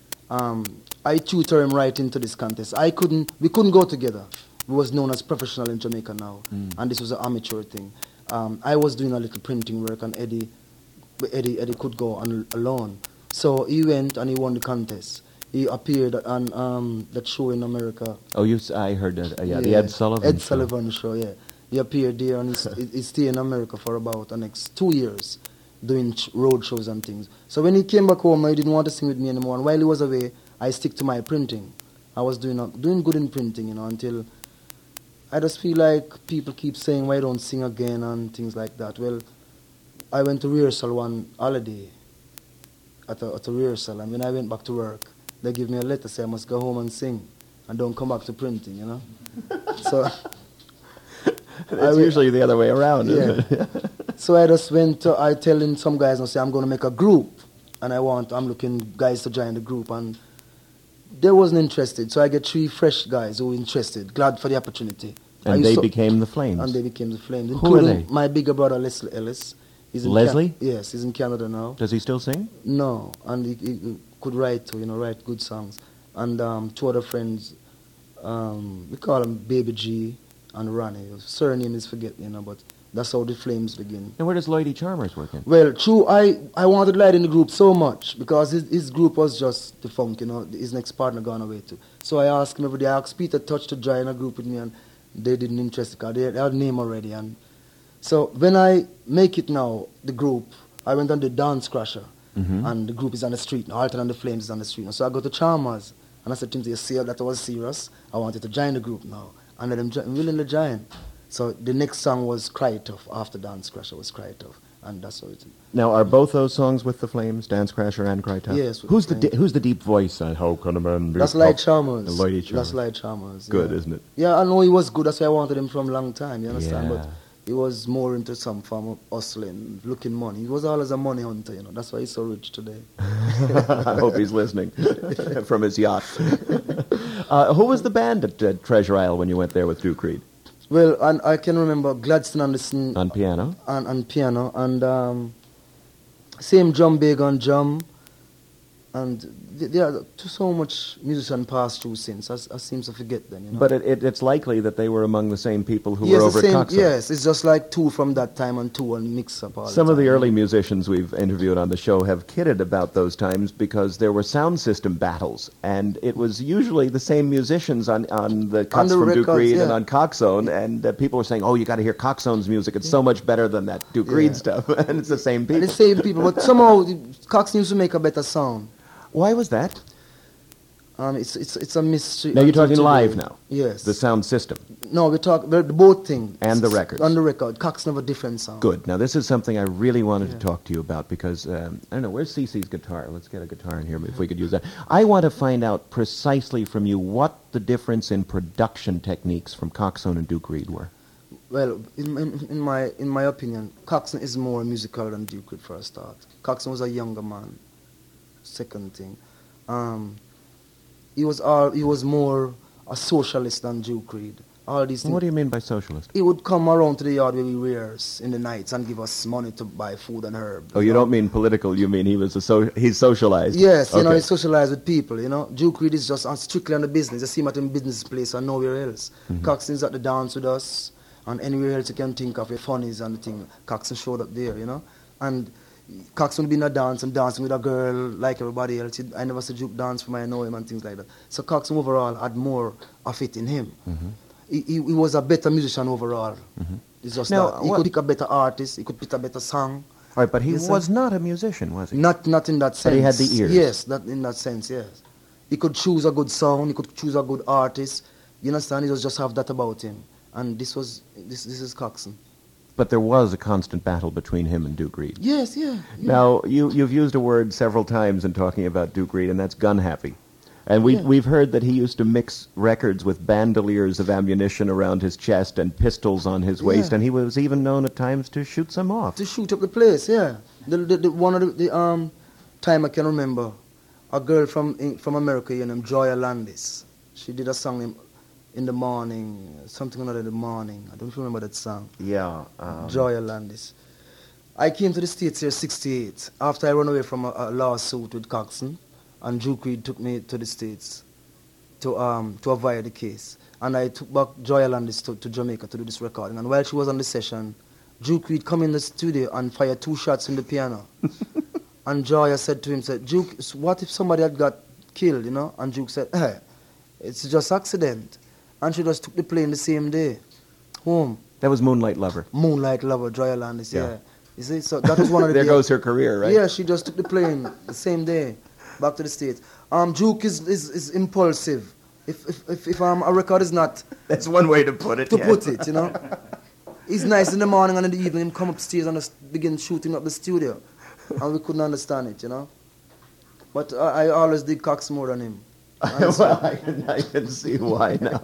I tutored him right into this contest. We couldn't go together. We was known as professional in Jamaica now, and this was an amateur thing. I was doing a little printing work, and Eddie could go alone. So he went and he won the contest. He appeared on that show in America. Oh, I heard that. The Ed Sullivan Ed Sullivan show, yeah. He appeared there, and he stayed in America for about the next 2 years, doing road shows and things. So when he came back home, he didn't want to sing with me anymore. And while he was away, I stick to my printing. I was doing good in printing, you know, until I just feel like people keep saying, why don't sing again and things like that. Well, I went to rehearsal one holiday at a rehearsal, and when I went back to work, they give me a letter saying I must go home and sing and don't come back to printing, you know. So it's usually the other way around, isn't it? So I just I telling some guys and say I'm going to make a group, and I'm looking guys to join the group, and they wasn't interested. So I get 3 fresh guys who were interested, glad for the opportunity. And they became the Flames. And they became the Flames. Who are they? My bigger brother Leslie Ellis. Leslie? Yes, he's in Canada now. Does he still sing? No, and he could write too, write good songs. And 2 other friends, we call them Baby G and Ronnie. His surname is forget, but That's how the Flames begin. And where does Lloyd E. Chalmers work in? Well, true, I wanted Lloyd in the group so much because his group was just the funk, you know, his next partner gone away too. So I asked him every day, I asked Peter Touch to join a group with me, and they didn't interest because they had a name already. And so when I make it now, the group, I went on the Dance Crusher, and the group is on the street now, Alton and the Flames is on the street now. So I go to Chalmers, and I said to him, you see that I was serious, I wanted to join the group now. And let him willing to join. So the next song was Cry Tough, after Dance Crusher was Cry Tough, and that's how it is. Now, are both those songs with the Flames, Dance Crasher and Cry Tough? Yes. Who's the deep voice on How Can a Man Be That's Tough? Lloyd Chalmers. Lloyd E. Chalmers. That's Lloyd Chalmers. Good, yeah. isn't it? Yeah, I know he was good. That's why I wanted him from a long time, you understand? Yeah. But he was more into some form of hustling, looking money. He was always a money hunter, you know. That's why he's so rich today. I hope he's listening from his yacht. Who was the band at Treasure Isle when you went there with Duke Reed? Well, and I can remember Gladstone Anderson On piano? and piano, and same drum big on drum, and there are so much musician passed through since. I seem to forget them, you know. But it's likely that they were among the same people who Yes, were over the at same, Coxsone. yes, it's just like two from that time and two and mix up all Some the of the time. early musicians we've interviewed on the show have kidded about those times because there were sound system battles, and it was usually the same musicians on the cuts the from Duke records, Reed yeah. and on Coxsone, and people were saying, "Oh, you got to hear Coxsone's music; it's so much better than that Duke Yeah. Reed stuff." And it's the same And people. the same people, but somehow Cox used to make a better sound. Why was that? It's a mystery. Now you're until talking today. live now. Yes. The sound system. No, we talk the both things. And the records. On the record, Cox have a different sound. Good. Now this is something I really wanted to talk to you about because I don't know, where's Cece's guitar? Let's get a guitar in here if we could use that. I want to find out precisely from you what the difference in production techniques from Coxsone and Duke Reed were. Well, in my opinion, Coxsone is more musical than Duke Reed for a start. Coxsone was a younger man. Second thing, he was more a socialist than Duke Reed. All these things. What do you mean by socialist? He would come around to the yard where we rehearse in the nights and give us money to buy food and herbs. Oh, you don't mean political. You mean he's socialized. Yes, you know, Okay. he socialized with people, you know. Duke Reed is just strictly on the business. You see him at him business place and nowhere else. Coxsone's at the dance with us, and anywhere else you can think of, the funnies and the thing, Coxsone showed up there, you know. And Coxsone would be in a dance and dancing with a girl like everybody else. I never saw Duke dance from I know him and things like that. So Coxsone overall had more of it in him. He was a better musician overall. It's just Now, that he what- could pick a better artist, he could pick a better song. All right, but he Yes, sir. was not a musician, was he? Not in that sense. But he had the ears. Yes, that in that sense, yes. He could choose a good sound, he could choose a good artist. You understand? He just have that about him. And this is Coxsone. But there was a constant battle between him and Duke Reed. Yes, yeah. Now, you've used a word several times in talking about Duke Reed, and that's gun happy. And we've heard that he used to mix records with bandoliers of ammunition around his chest and pistols on his waist, Yeah. and he was even known at times to shoot some off. To shoot up the place, yeah. The one of the time I can remember, a girl from America, named Joya Landis. She did a song in the morning, something or other in the morning. I don't remember that song. Yeah. Joya Landis. I came to the States here 1968 after I ran away from a lawsuit with Coxsone, and Duke Reed took me to the States to avoid the case. And I took back Joya Landis to Jamaica to do this recording. And while she was on the session, Duke Reed come in the studio and fired 2 shots in the piano. And Joya said to him, Duke, what if somebody had got killed, you know? And Duke said, hey, it's just accident. And she just took the plane the same day home. That was Moonlight Lover. Moonlight Lover, Joya Landis, Yeah. yeah. You see, so that was one of the There days- goes her career, right? Yeah, she just took the plane the same day back to the States. Duke is impulsive. If a record is not That's one way to put it. to yeah. put it, you know. He's nice in the morning and in the evening, him come upstairs and just begin shooting up the studio. And we couldn't understand it, you know. But I always did Cox more than him. Well, I can see why now.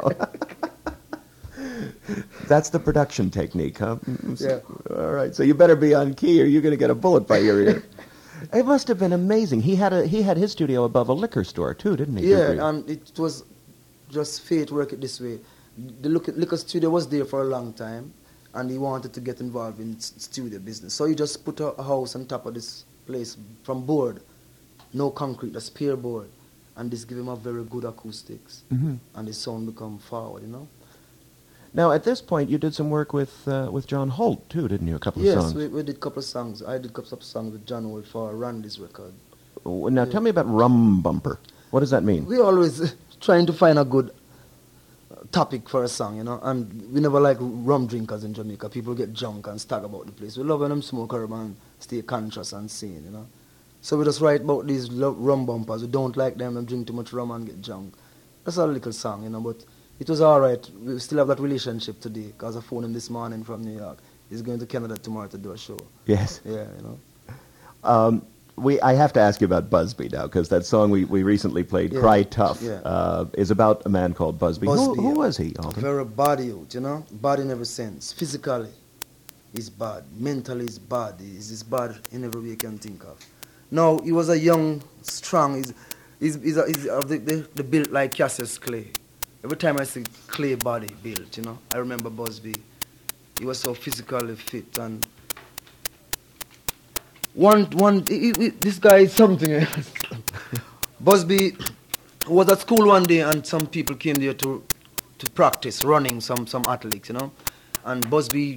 That's the production technique, huh? Yeah. All right. So you better be on key, or you're going to get a bullet by your ear. It must have been amazing. He had his studio above a liquor store too, didn't he? Duke Reed? Yeah, and it was just fate work it this way. The liquor studio was there for a long time, and he wanted to get involved in studio business. So he just put a house on top of this place from board, no concrete, just pure board, and this gave him a very good acoustics, and the sound become forward, you know. Now, at this point, you did some work with John Holt, too, didn't you? A couple of Yes, songs. we did a couple of songs. I did a couple of songs with John Holt for Randy's record. Now, tell me about Rum Bumper. What does that mean? We always trying to find a good topic for a song, you know, and we never like rum drinkers in Jamaica. People get drunk and stag about the place. We love when them smoke herb and stay conscious and sane, you know. So we just write about these rum bumpers. We don't like them and drink too much rum and get drunk. That's a little song, you know, but it was all right. We still have that relationship today because I phoned him this morning from New York. He's going to Canada tomorrow to do a show. Yes. Yeah, you know. I have to ask you about Busby now, because that song we recently played, Yeah. Cry Tough, Yeah. is about a man called Busby. Busby, Who yeah. was he, Alton? Very bad youth, you know. Bad in every sense. Physically, he's bad. Mentally, he's bad. He's bad in every way you can think of. No, he was a young, strong. He's of the built like Cassius Clay. Every time I see Clay body built, you know, I remember Busby. He was so physically fit and this guy is something else. Busby was at school one day and some people came there to practice running, some athletes, you know, and Busby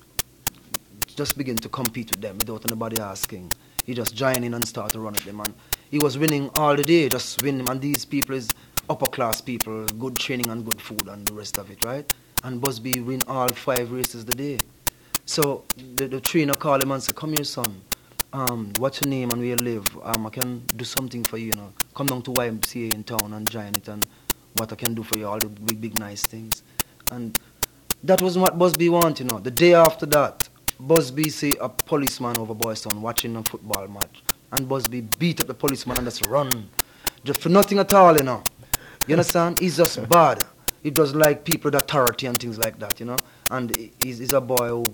just began to compete with them without anybody asking. He just joined in and started to run with them, and he was winning all the day, just winning. And these people is upper class people, good training and good food and the rest of it, right? And Busby win all 5 races the day. So the trainer called him and said, "Come here, son. What's your name and where you live? I can do something for you, you know. Come down to YMCA in town and join it, and what I can do for you, all the big nice things." And that was what Busby wanted, you know. The day after that, Busby see a policeman over Boys Town watching a football match, and Busby beat up the policeman and just run, just for nothing at all, you know. You understand? He's just bad. He does like people with authority and things like that, you know. And he's a boy who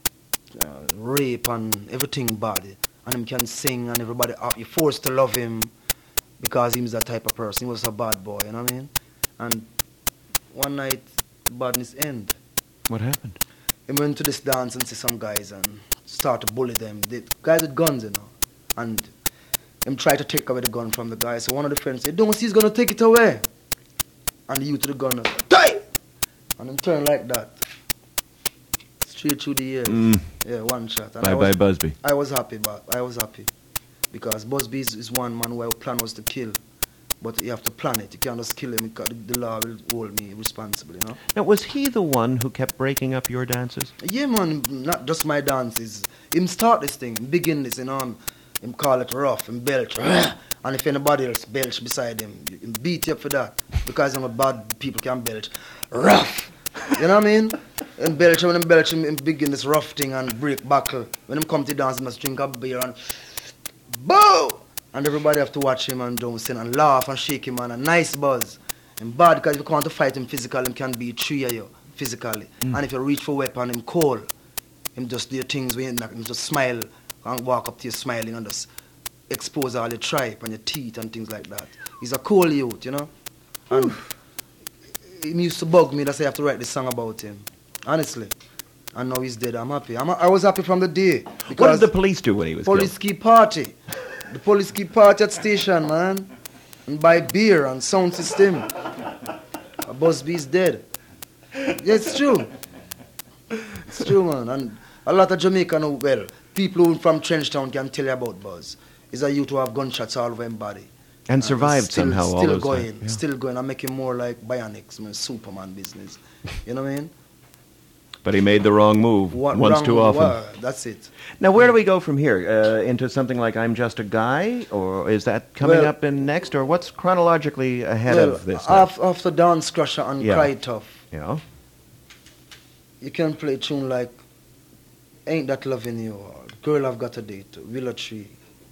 rape and everything bad. And him can sing and everybody, you're forced to love him because he's that type of person. He was a bad boy, you know what I mean? And one night, badness end. What happened? He went to this dance and see some guys and start to bully them. The guys with guns, you know. And him tried to take away the gun from the guy. So one of the friends said, "Don't see he's going to take it away." And the youth to the gun, "Die!" And him turned like that. Straight through the ears. Yeah, one shot. And Bye-bye, Busby. I was happy, because Busby is one man who plan was to kill, but you have to plan it. You can't just kill him because the law will hold me responsible, you know. Now, was he the one who kept breaking up your dances? Yeah, man, not just my dances. Him start this thing, begin this, you know. Him call it rough, him belch, and if anybody else belch beside him beat you up for that, because I'm a bad people can belch rough. You know what I mean? And belch, when him belch, him begin this rough thing and break buckle. When him come to dance, he must drink a beer and boo! And everybody have to watch him and don't sin and laugh and shake him and a nice buzz. And bad because if you want to fight him physically, him can beat 3 of you physically. And if you reach for a weapon, him cold. Him just do things where him just smile and walk up to you smiling and just expose all your tripe and your teeth and things like that. He's a cool youth, you know? And he used to bug me that I have to write this song about him. Honestly. And now he's dead. I'm happy. I was happy from the day. What did the police do when he was police killed? keep party. The police keep party at station, man. And buy beer and sound system. Busby's dead. Yeah, it's true. It's true, man. And a lot of Jamaican know well. People who from Trenchtown can tell you about Buzz. He's a youth who have gunshots all over his body. And survived still, somehow all Still those going, times, yeah. still going. I'm making more like Bionics, man, Superman business. You know what I mean? But he made the wrong move once too often. That's it. Now, where do we go from here? Into something like I'm Just a Guy? Or is that coming up in next? Or what's chronologically ahead of this? After Dance Crusher and Yeah. Cry Tough, Yeah. you can play a tune like Ain't That Loving You, or Girl I've Got a Date, Willow Tree.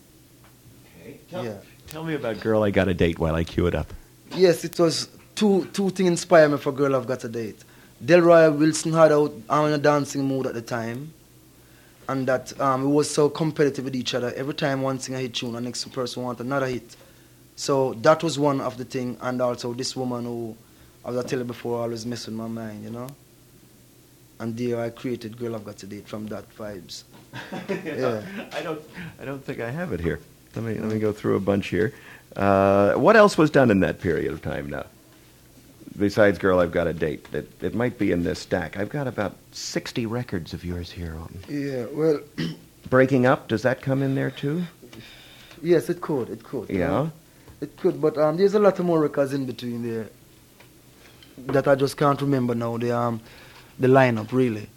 Tell me about Girl I Got a Date while I cue it up. Yes, it was two things inspired me for Girl I've Got a Date. Delroy Wilson had out in a dancing mood at the time, and that we was so competitive with each other. Every time one singer hit tune, the next person wanted another hit. So that was one of the thing, and also this woman who, as I tell you before, always mess with my mind, you know. And there I created Girl I've Got a Date from that vibes. Yeah. I don't think I have it here. Let me go through a bunch here. What else was done in that period of time now? besides Girl, I've Got a Date. It might be in this stack. I've got about 60 records of yours here, Alton. Yeah, well, Breaking Up, does that come in there too? yes, it could. Yeah? It could, but there's a lot of more records in between there that I just can't remember now. The lineup, really.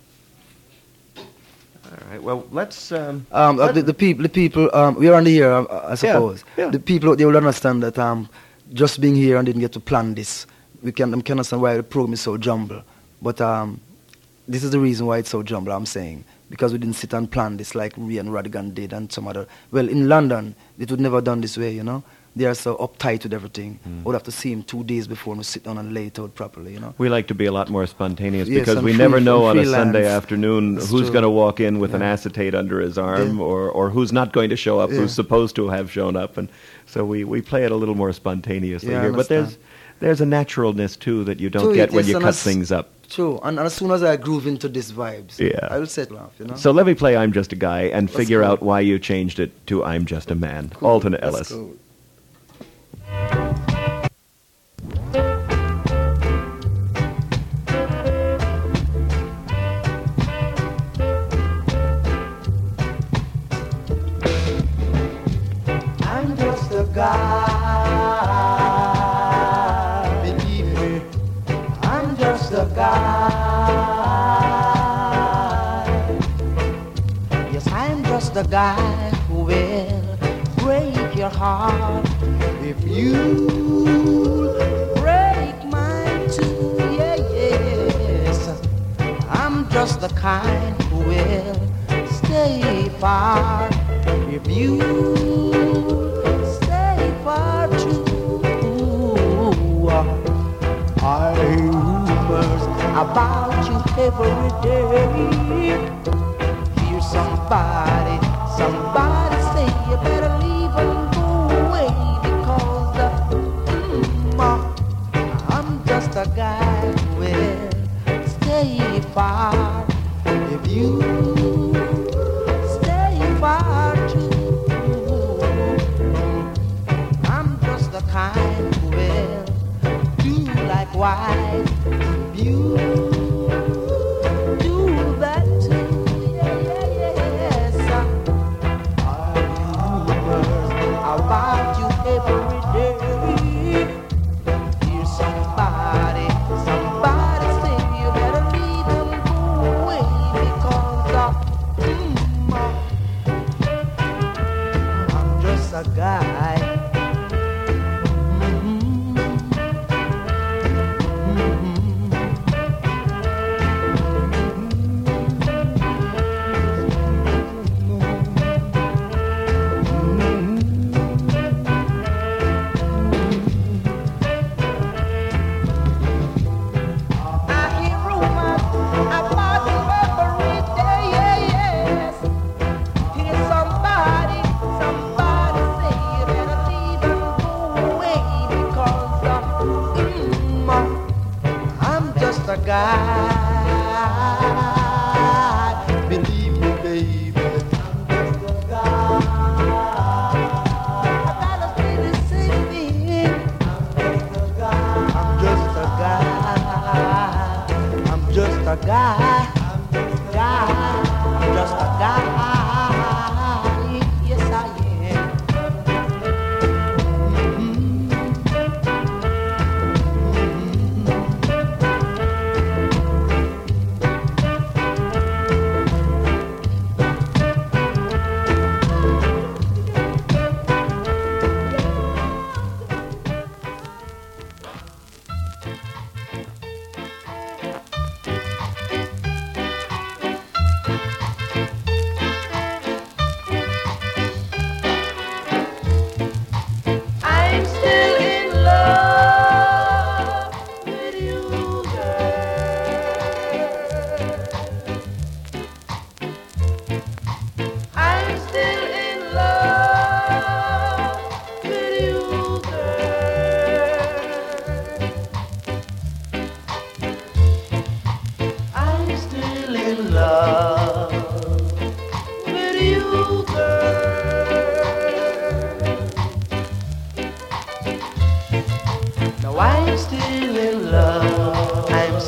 All right, well, let's... The people, we are on the air, I suppose. Yeah. The people, they will understand that just being here and didn't get to plan this, we can understand why the program is so jumbled. But this is the reason why it's so jumbled, I'm saying. Because we didn't sit and plan this like we and Radigan did and some other... Well, in London, it would never done this way, you know. They are so uptight with everything. We'd have to see him 2 days before and sit down and lay it out properly, you know. We like to be a lot more spontaneous Yes, because and we free- never know on a freelance. Sunday afternoon That's who's true. going to walk in with an acetate under his arm or who's not going to show up, Yeah. who's supposed to have shown up. And so we play it a little more spontaneously Yeah, I here. But understand. there's a naturalness, too, that you don't To get it, when yes, you and cut as- things up. True, and as soon as I groove into these vibes, Yeah. I will settle off, you know. So let me play I'm Just a Guy and figure cool. out why you changed it to I'm Just a Man. Cool, Alton that's Ellis. cool. I'm just a guy. Believe me, I'm just a guy. Yes, I'm just a guy who will break your heart if you break mine too. Yeah, yes. I'm just the kind who will stay far if you stay far too. I hear rumors about you every day. Hear somebody say you better leave and go away because I'm just a guy who will stay far if you stay far too. I'm just the kind who will do likewise if you do that too. Yes. I hear rumors about you every day. Hear somebody say you better leave and go away because I'm just a guy. I hear rumors about you every day, yes. Hear somebody say you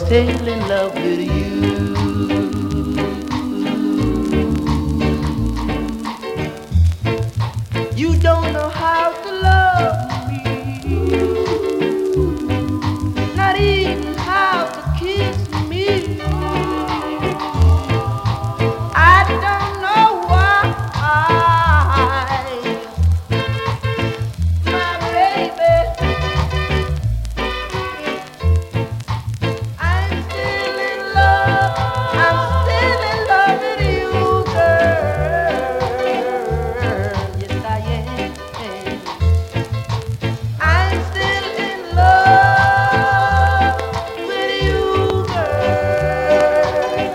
still in love with you. You don't know how to love me, not even how to kiss me. I don't know why, my baby. I'm still in love. I'm still in love with you, girl. Yes, I am. I'm still in love with you, girl.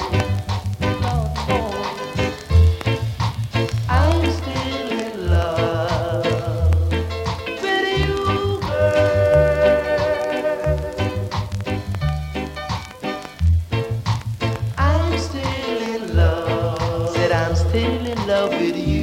I'm still in love with you, girl. I'm still in love. Said I'm still in love with you.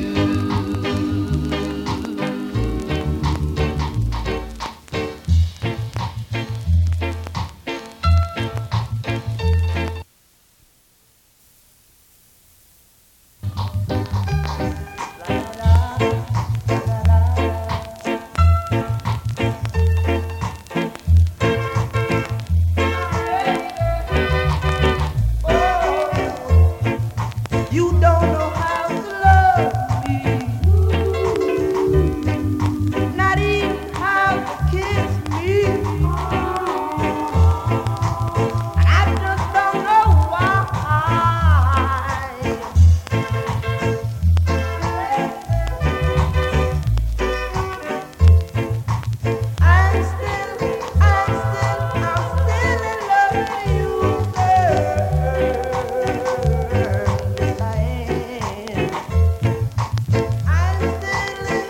You don't know how to love me, not even how to kiss me. I just don't know why. I'm still in love with you, girl. Yes, I am. I'm still in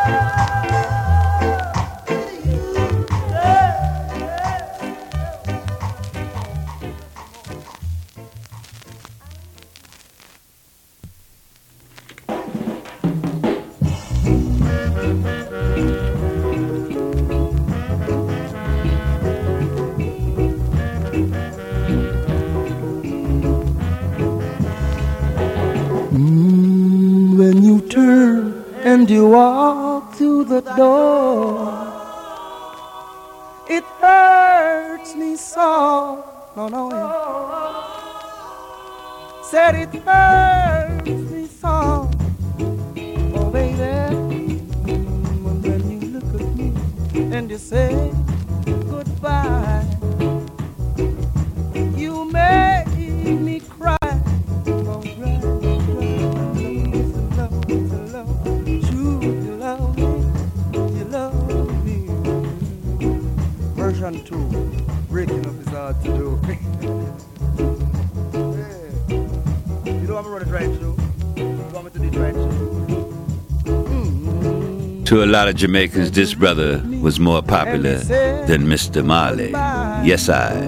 love with you, girl. When you turn and you walk through the door, it hurts me so. No, yeah. Said it hurts me so. Oh, baby, when you look at me and you say goodbye, you make me cry. Oh, right. Version 2, breaking up is hard to do. Yeah. You don't want me to run it right through? You want me to do it right through? To a lot of Jamaicans, this brother was more popular than Mr. Marley. Yes,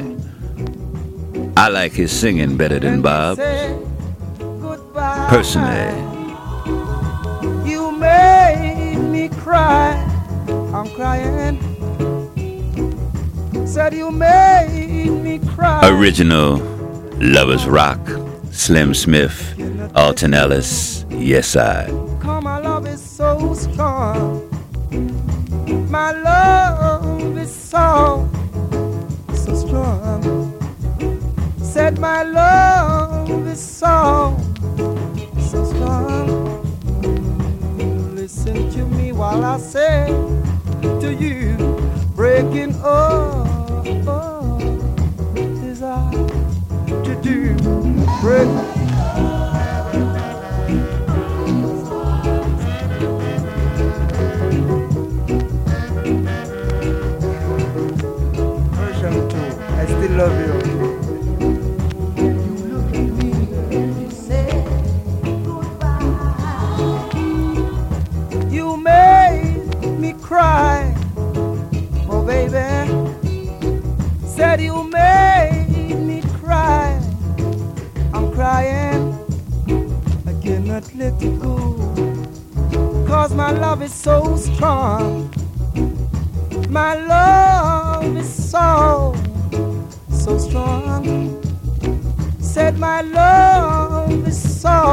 I like his singing better than Bob. Personally. You made me cry. I'm crying. Said you made me cry. Original Lovers Rock, Slim Smith, Alton Ellis. Yes, Come, my love is so strong. My love is so strong. Said my love is so strong. Listen to me while I say to you, breaking up is hard to do. Break. Version 2, I still love you. Cry, oh baby, said you made me cry. I'm crying, I cannot let you go, 'cause my love is so strong. My love is so so strong. Said my love is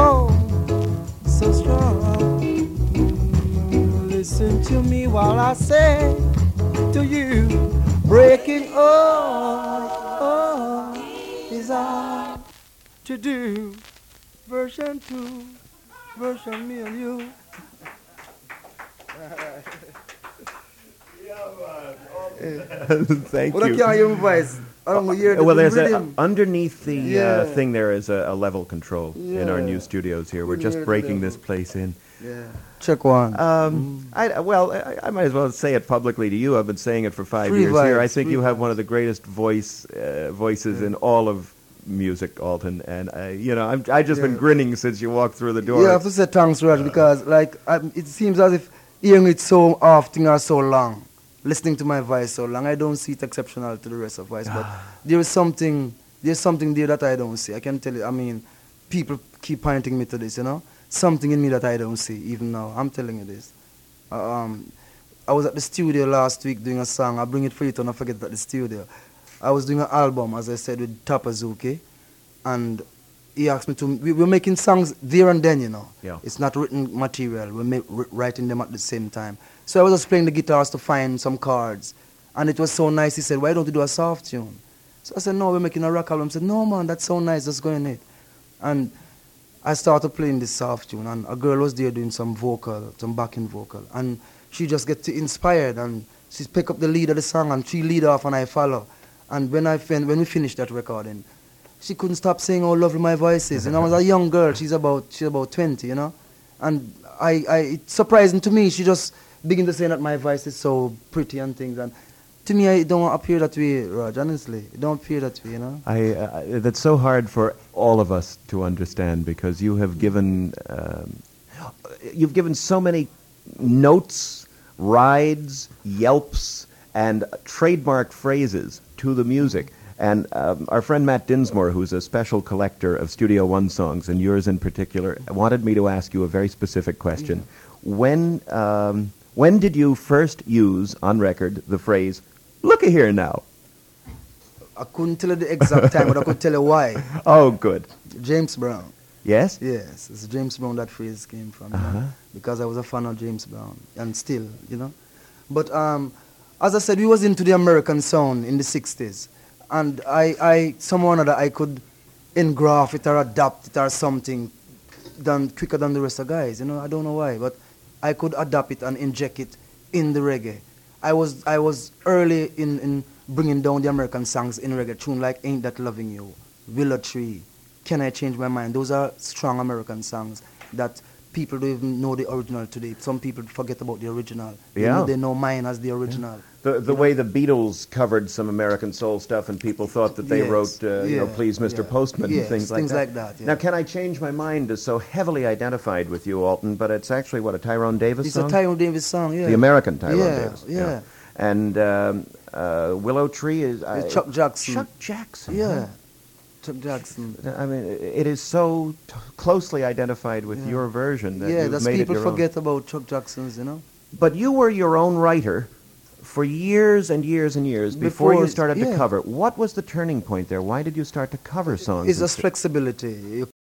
so strong. Listen to me while I say to you, breaking all is hard to do. Version 2, version me and you. Thank Well, I you. can't hear my voice. I don't hear the Well, there's rhythm. underneath the Yeah. thing there is a level control in our Yeah. new studios here. We're Yeah, just the breaking level. this place in. Yeah. Check one. I might as well say it publicly to you. I've been saying it for 5 Free years here. I vibes, think free you have one of the greatest voices in all of music, Alton. And I just been Yeah. grinning since you walked through the door. Yeah, I have to say thanks, Raj, because it seems as if hearing it so often or so long, listening to my voice so long, I don't see it exceptional to the rest of voice. But there's something there that I don't see. I can tell you. I mean, people keep pointing me to this, something in me that I don't see even now. I'm telling you this. I was at the studio last week doing a song. I'll bring it for you to not forget it at the studio. I was doing an album, as I said, with Tapazuki, and he asked me to. We're making songs there and then, Yeah. It's not written material. We're writing them at the same time. So I was just playing the guitars to find some chords, and it was so nice. He said, "Why don't you do a soft tune?" So I said, "No, we're making a rock album." He said, "No, man, that's so nice. Just go in it." And I started playing this soft tune, and a girl was there doing some backing vocal, and she just get inspired, and she pick up the lead of the song, and she lead off, and I follow. And when we finished that recording, she couldn't stop saying how lovely my voice is. I was a young girl. She's about 20, and it's surprising to me. She just began to say that my voice is so pretty and things. And to me, it don't appear that way, Raj. Honestly, it don't appear that way. That's so hard for all of us to understand because you have given so many notes, rides, yelps, and trademark phrases to the music. And our friend Matt Dinsmore, who's a special collector of Studio One songs, and yours in particular, wanted me to ask you a very specific question. When did you first use on record the phrase, "Look-a here now"? I couldn't tell you the exact time, but I could tell you why. Oh, good. James Brown. Yes? Yes, it's James Brown that phrase came from. Because I was a fan of James Brown, and still, But as I said, we was into the American sound in the 60s. And I somehow or another, I could engraft it or adapt it or something done quicker than the rest of guys. I don't know why, but I could adapt it and inject it in the reggae. I was early in bringing down the American songs in reggae tune like Ain't That Loving You, Willow Tree, Can I Change My Mind. Those are strong American songs that people don't even know the original today. Some people forget about the original. Yeah. They know mine as the original. The way the Beatles covered some American soul stuff and people thought that they Yes. wrote, Please Mr. Postman Yes, and things like that. Yeah. Now, Can I Change My Mind is so heavily identified with you, Alton, but it's actually, a Tyrone Davis It's song? a Tyrone Davis song, yeah. The American Tyrone Yeah, Davis. yeah. And Willow Tree is... It's Chuck Jackson. Chuck Jackson. Yeah. Chuck Jackson. I mean, it is so closely identified with your version that Yeah, you've that's made it people your own. forget about Chuck Jackson's, But you were your own writer for years and years and years before you started to yeah. cover. What was the turning point there? Why did you start to cover songs? It's just flexibility. You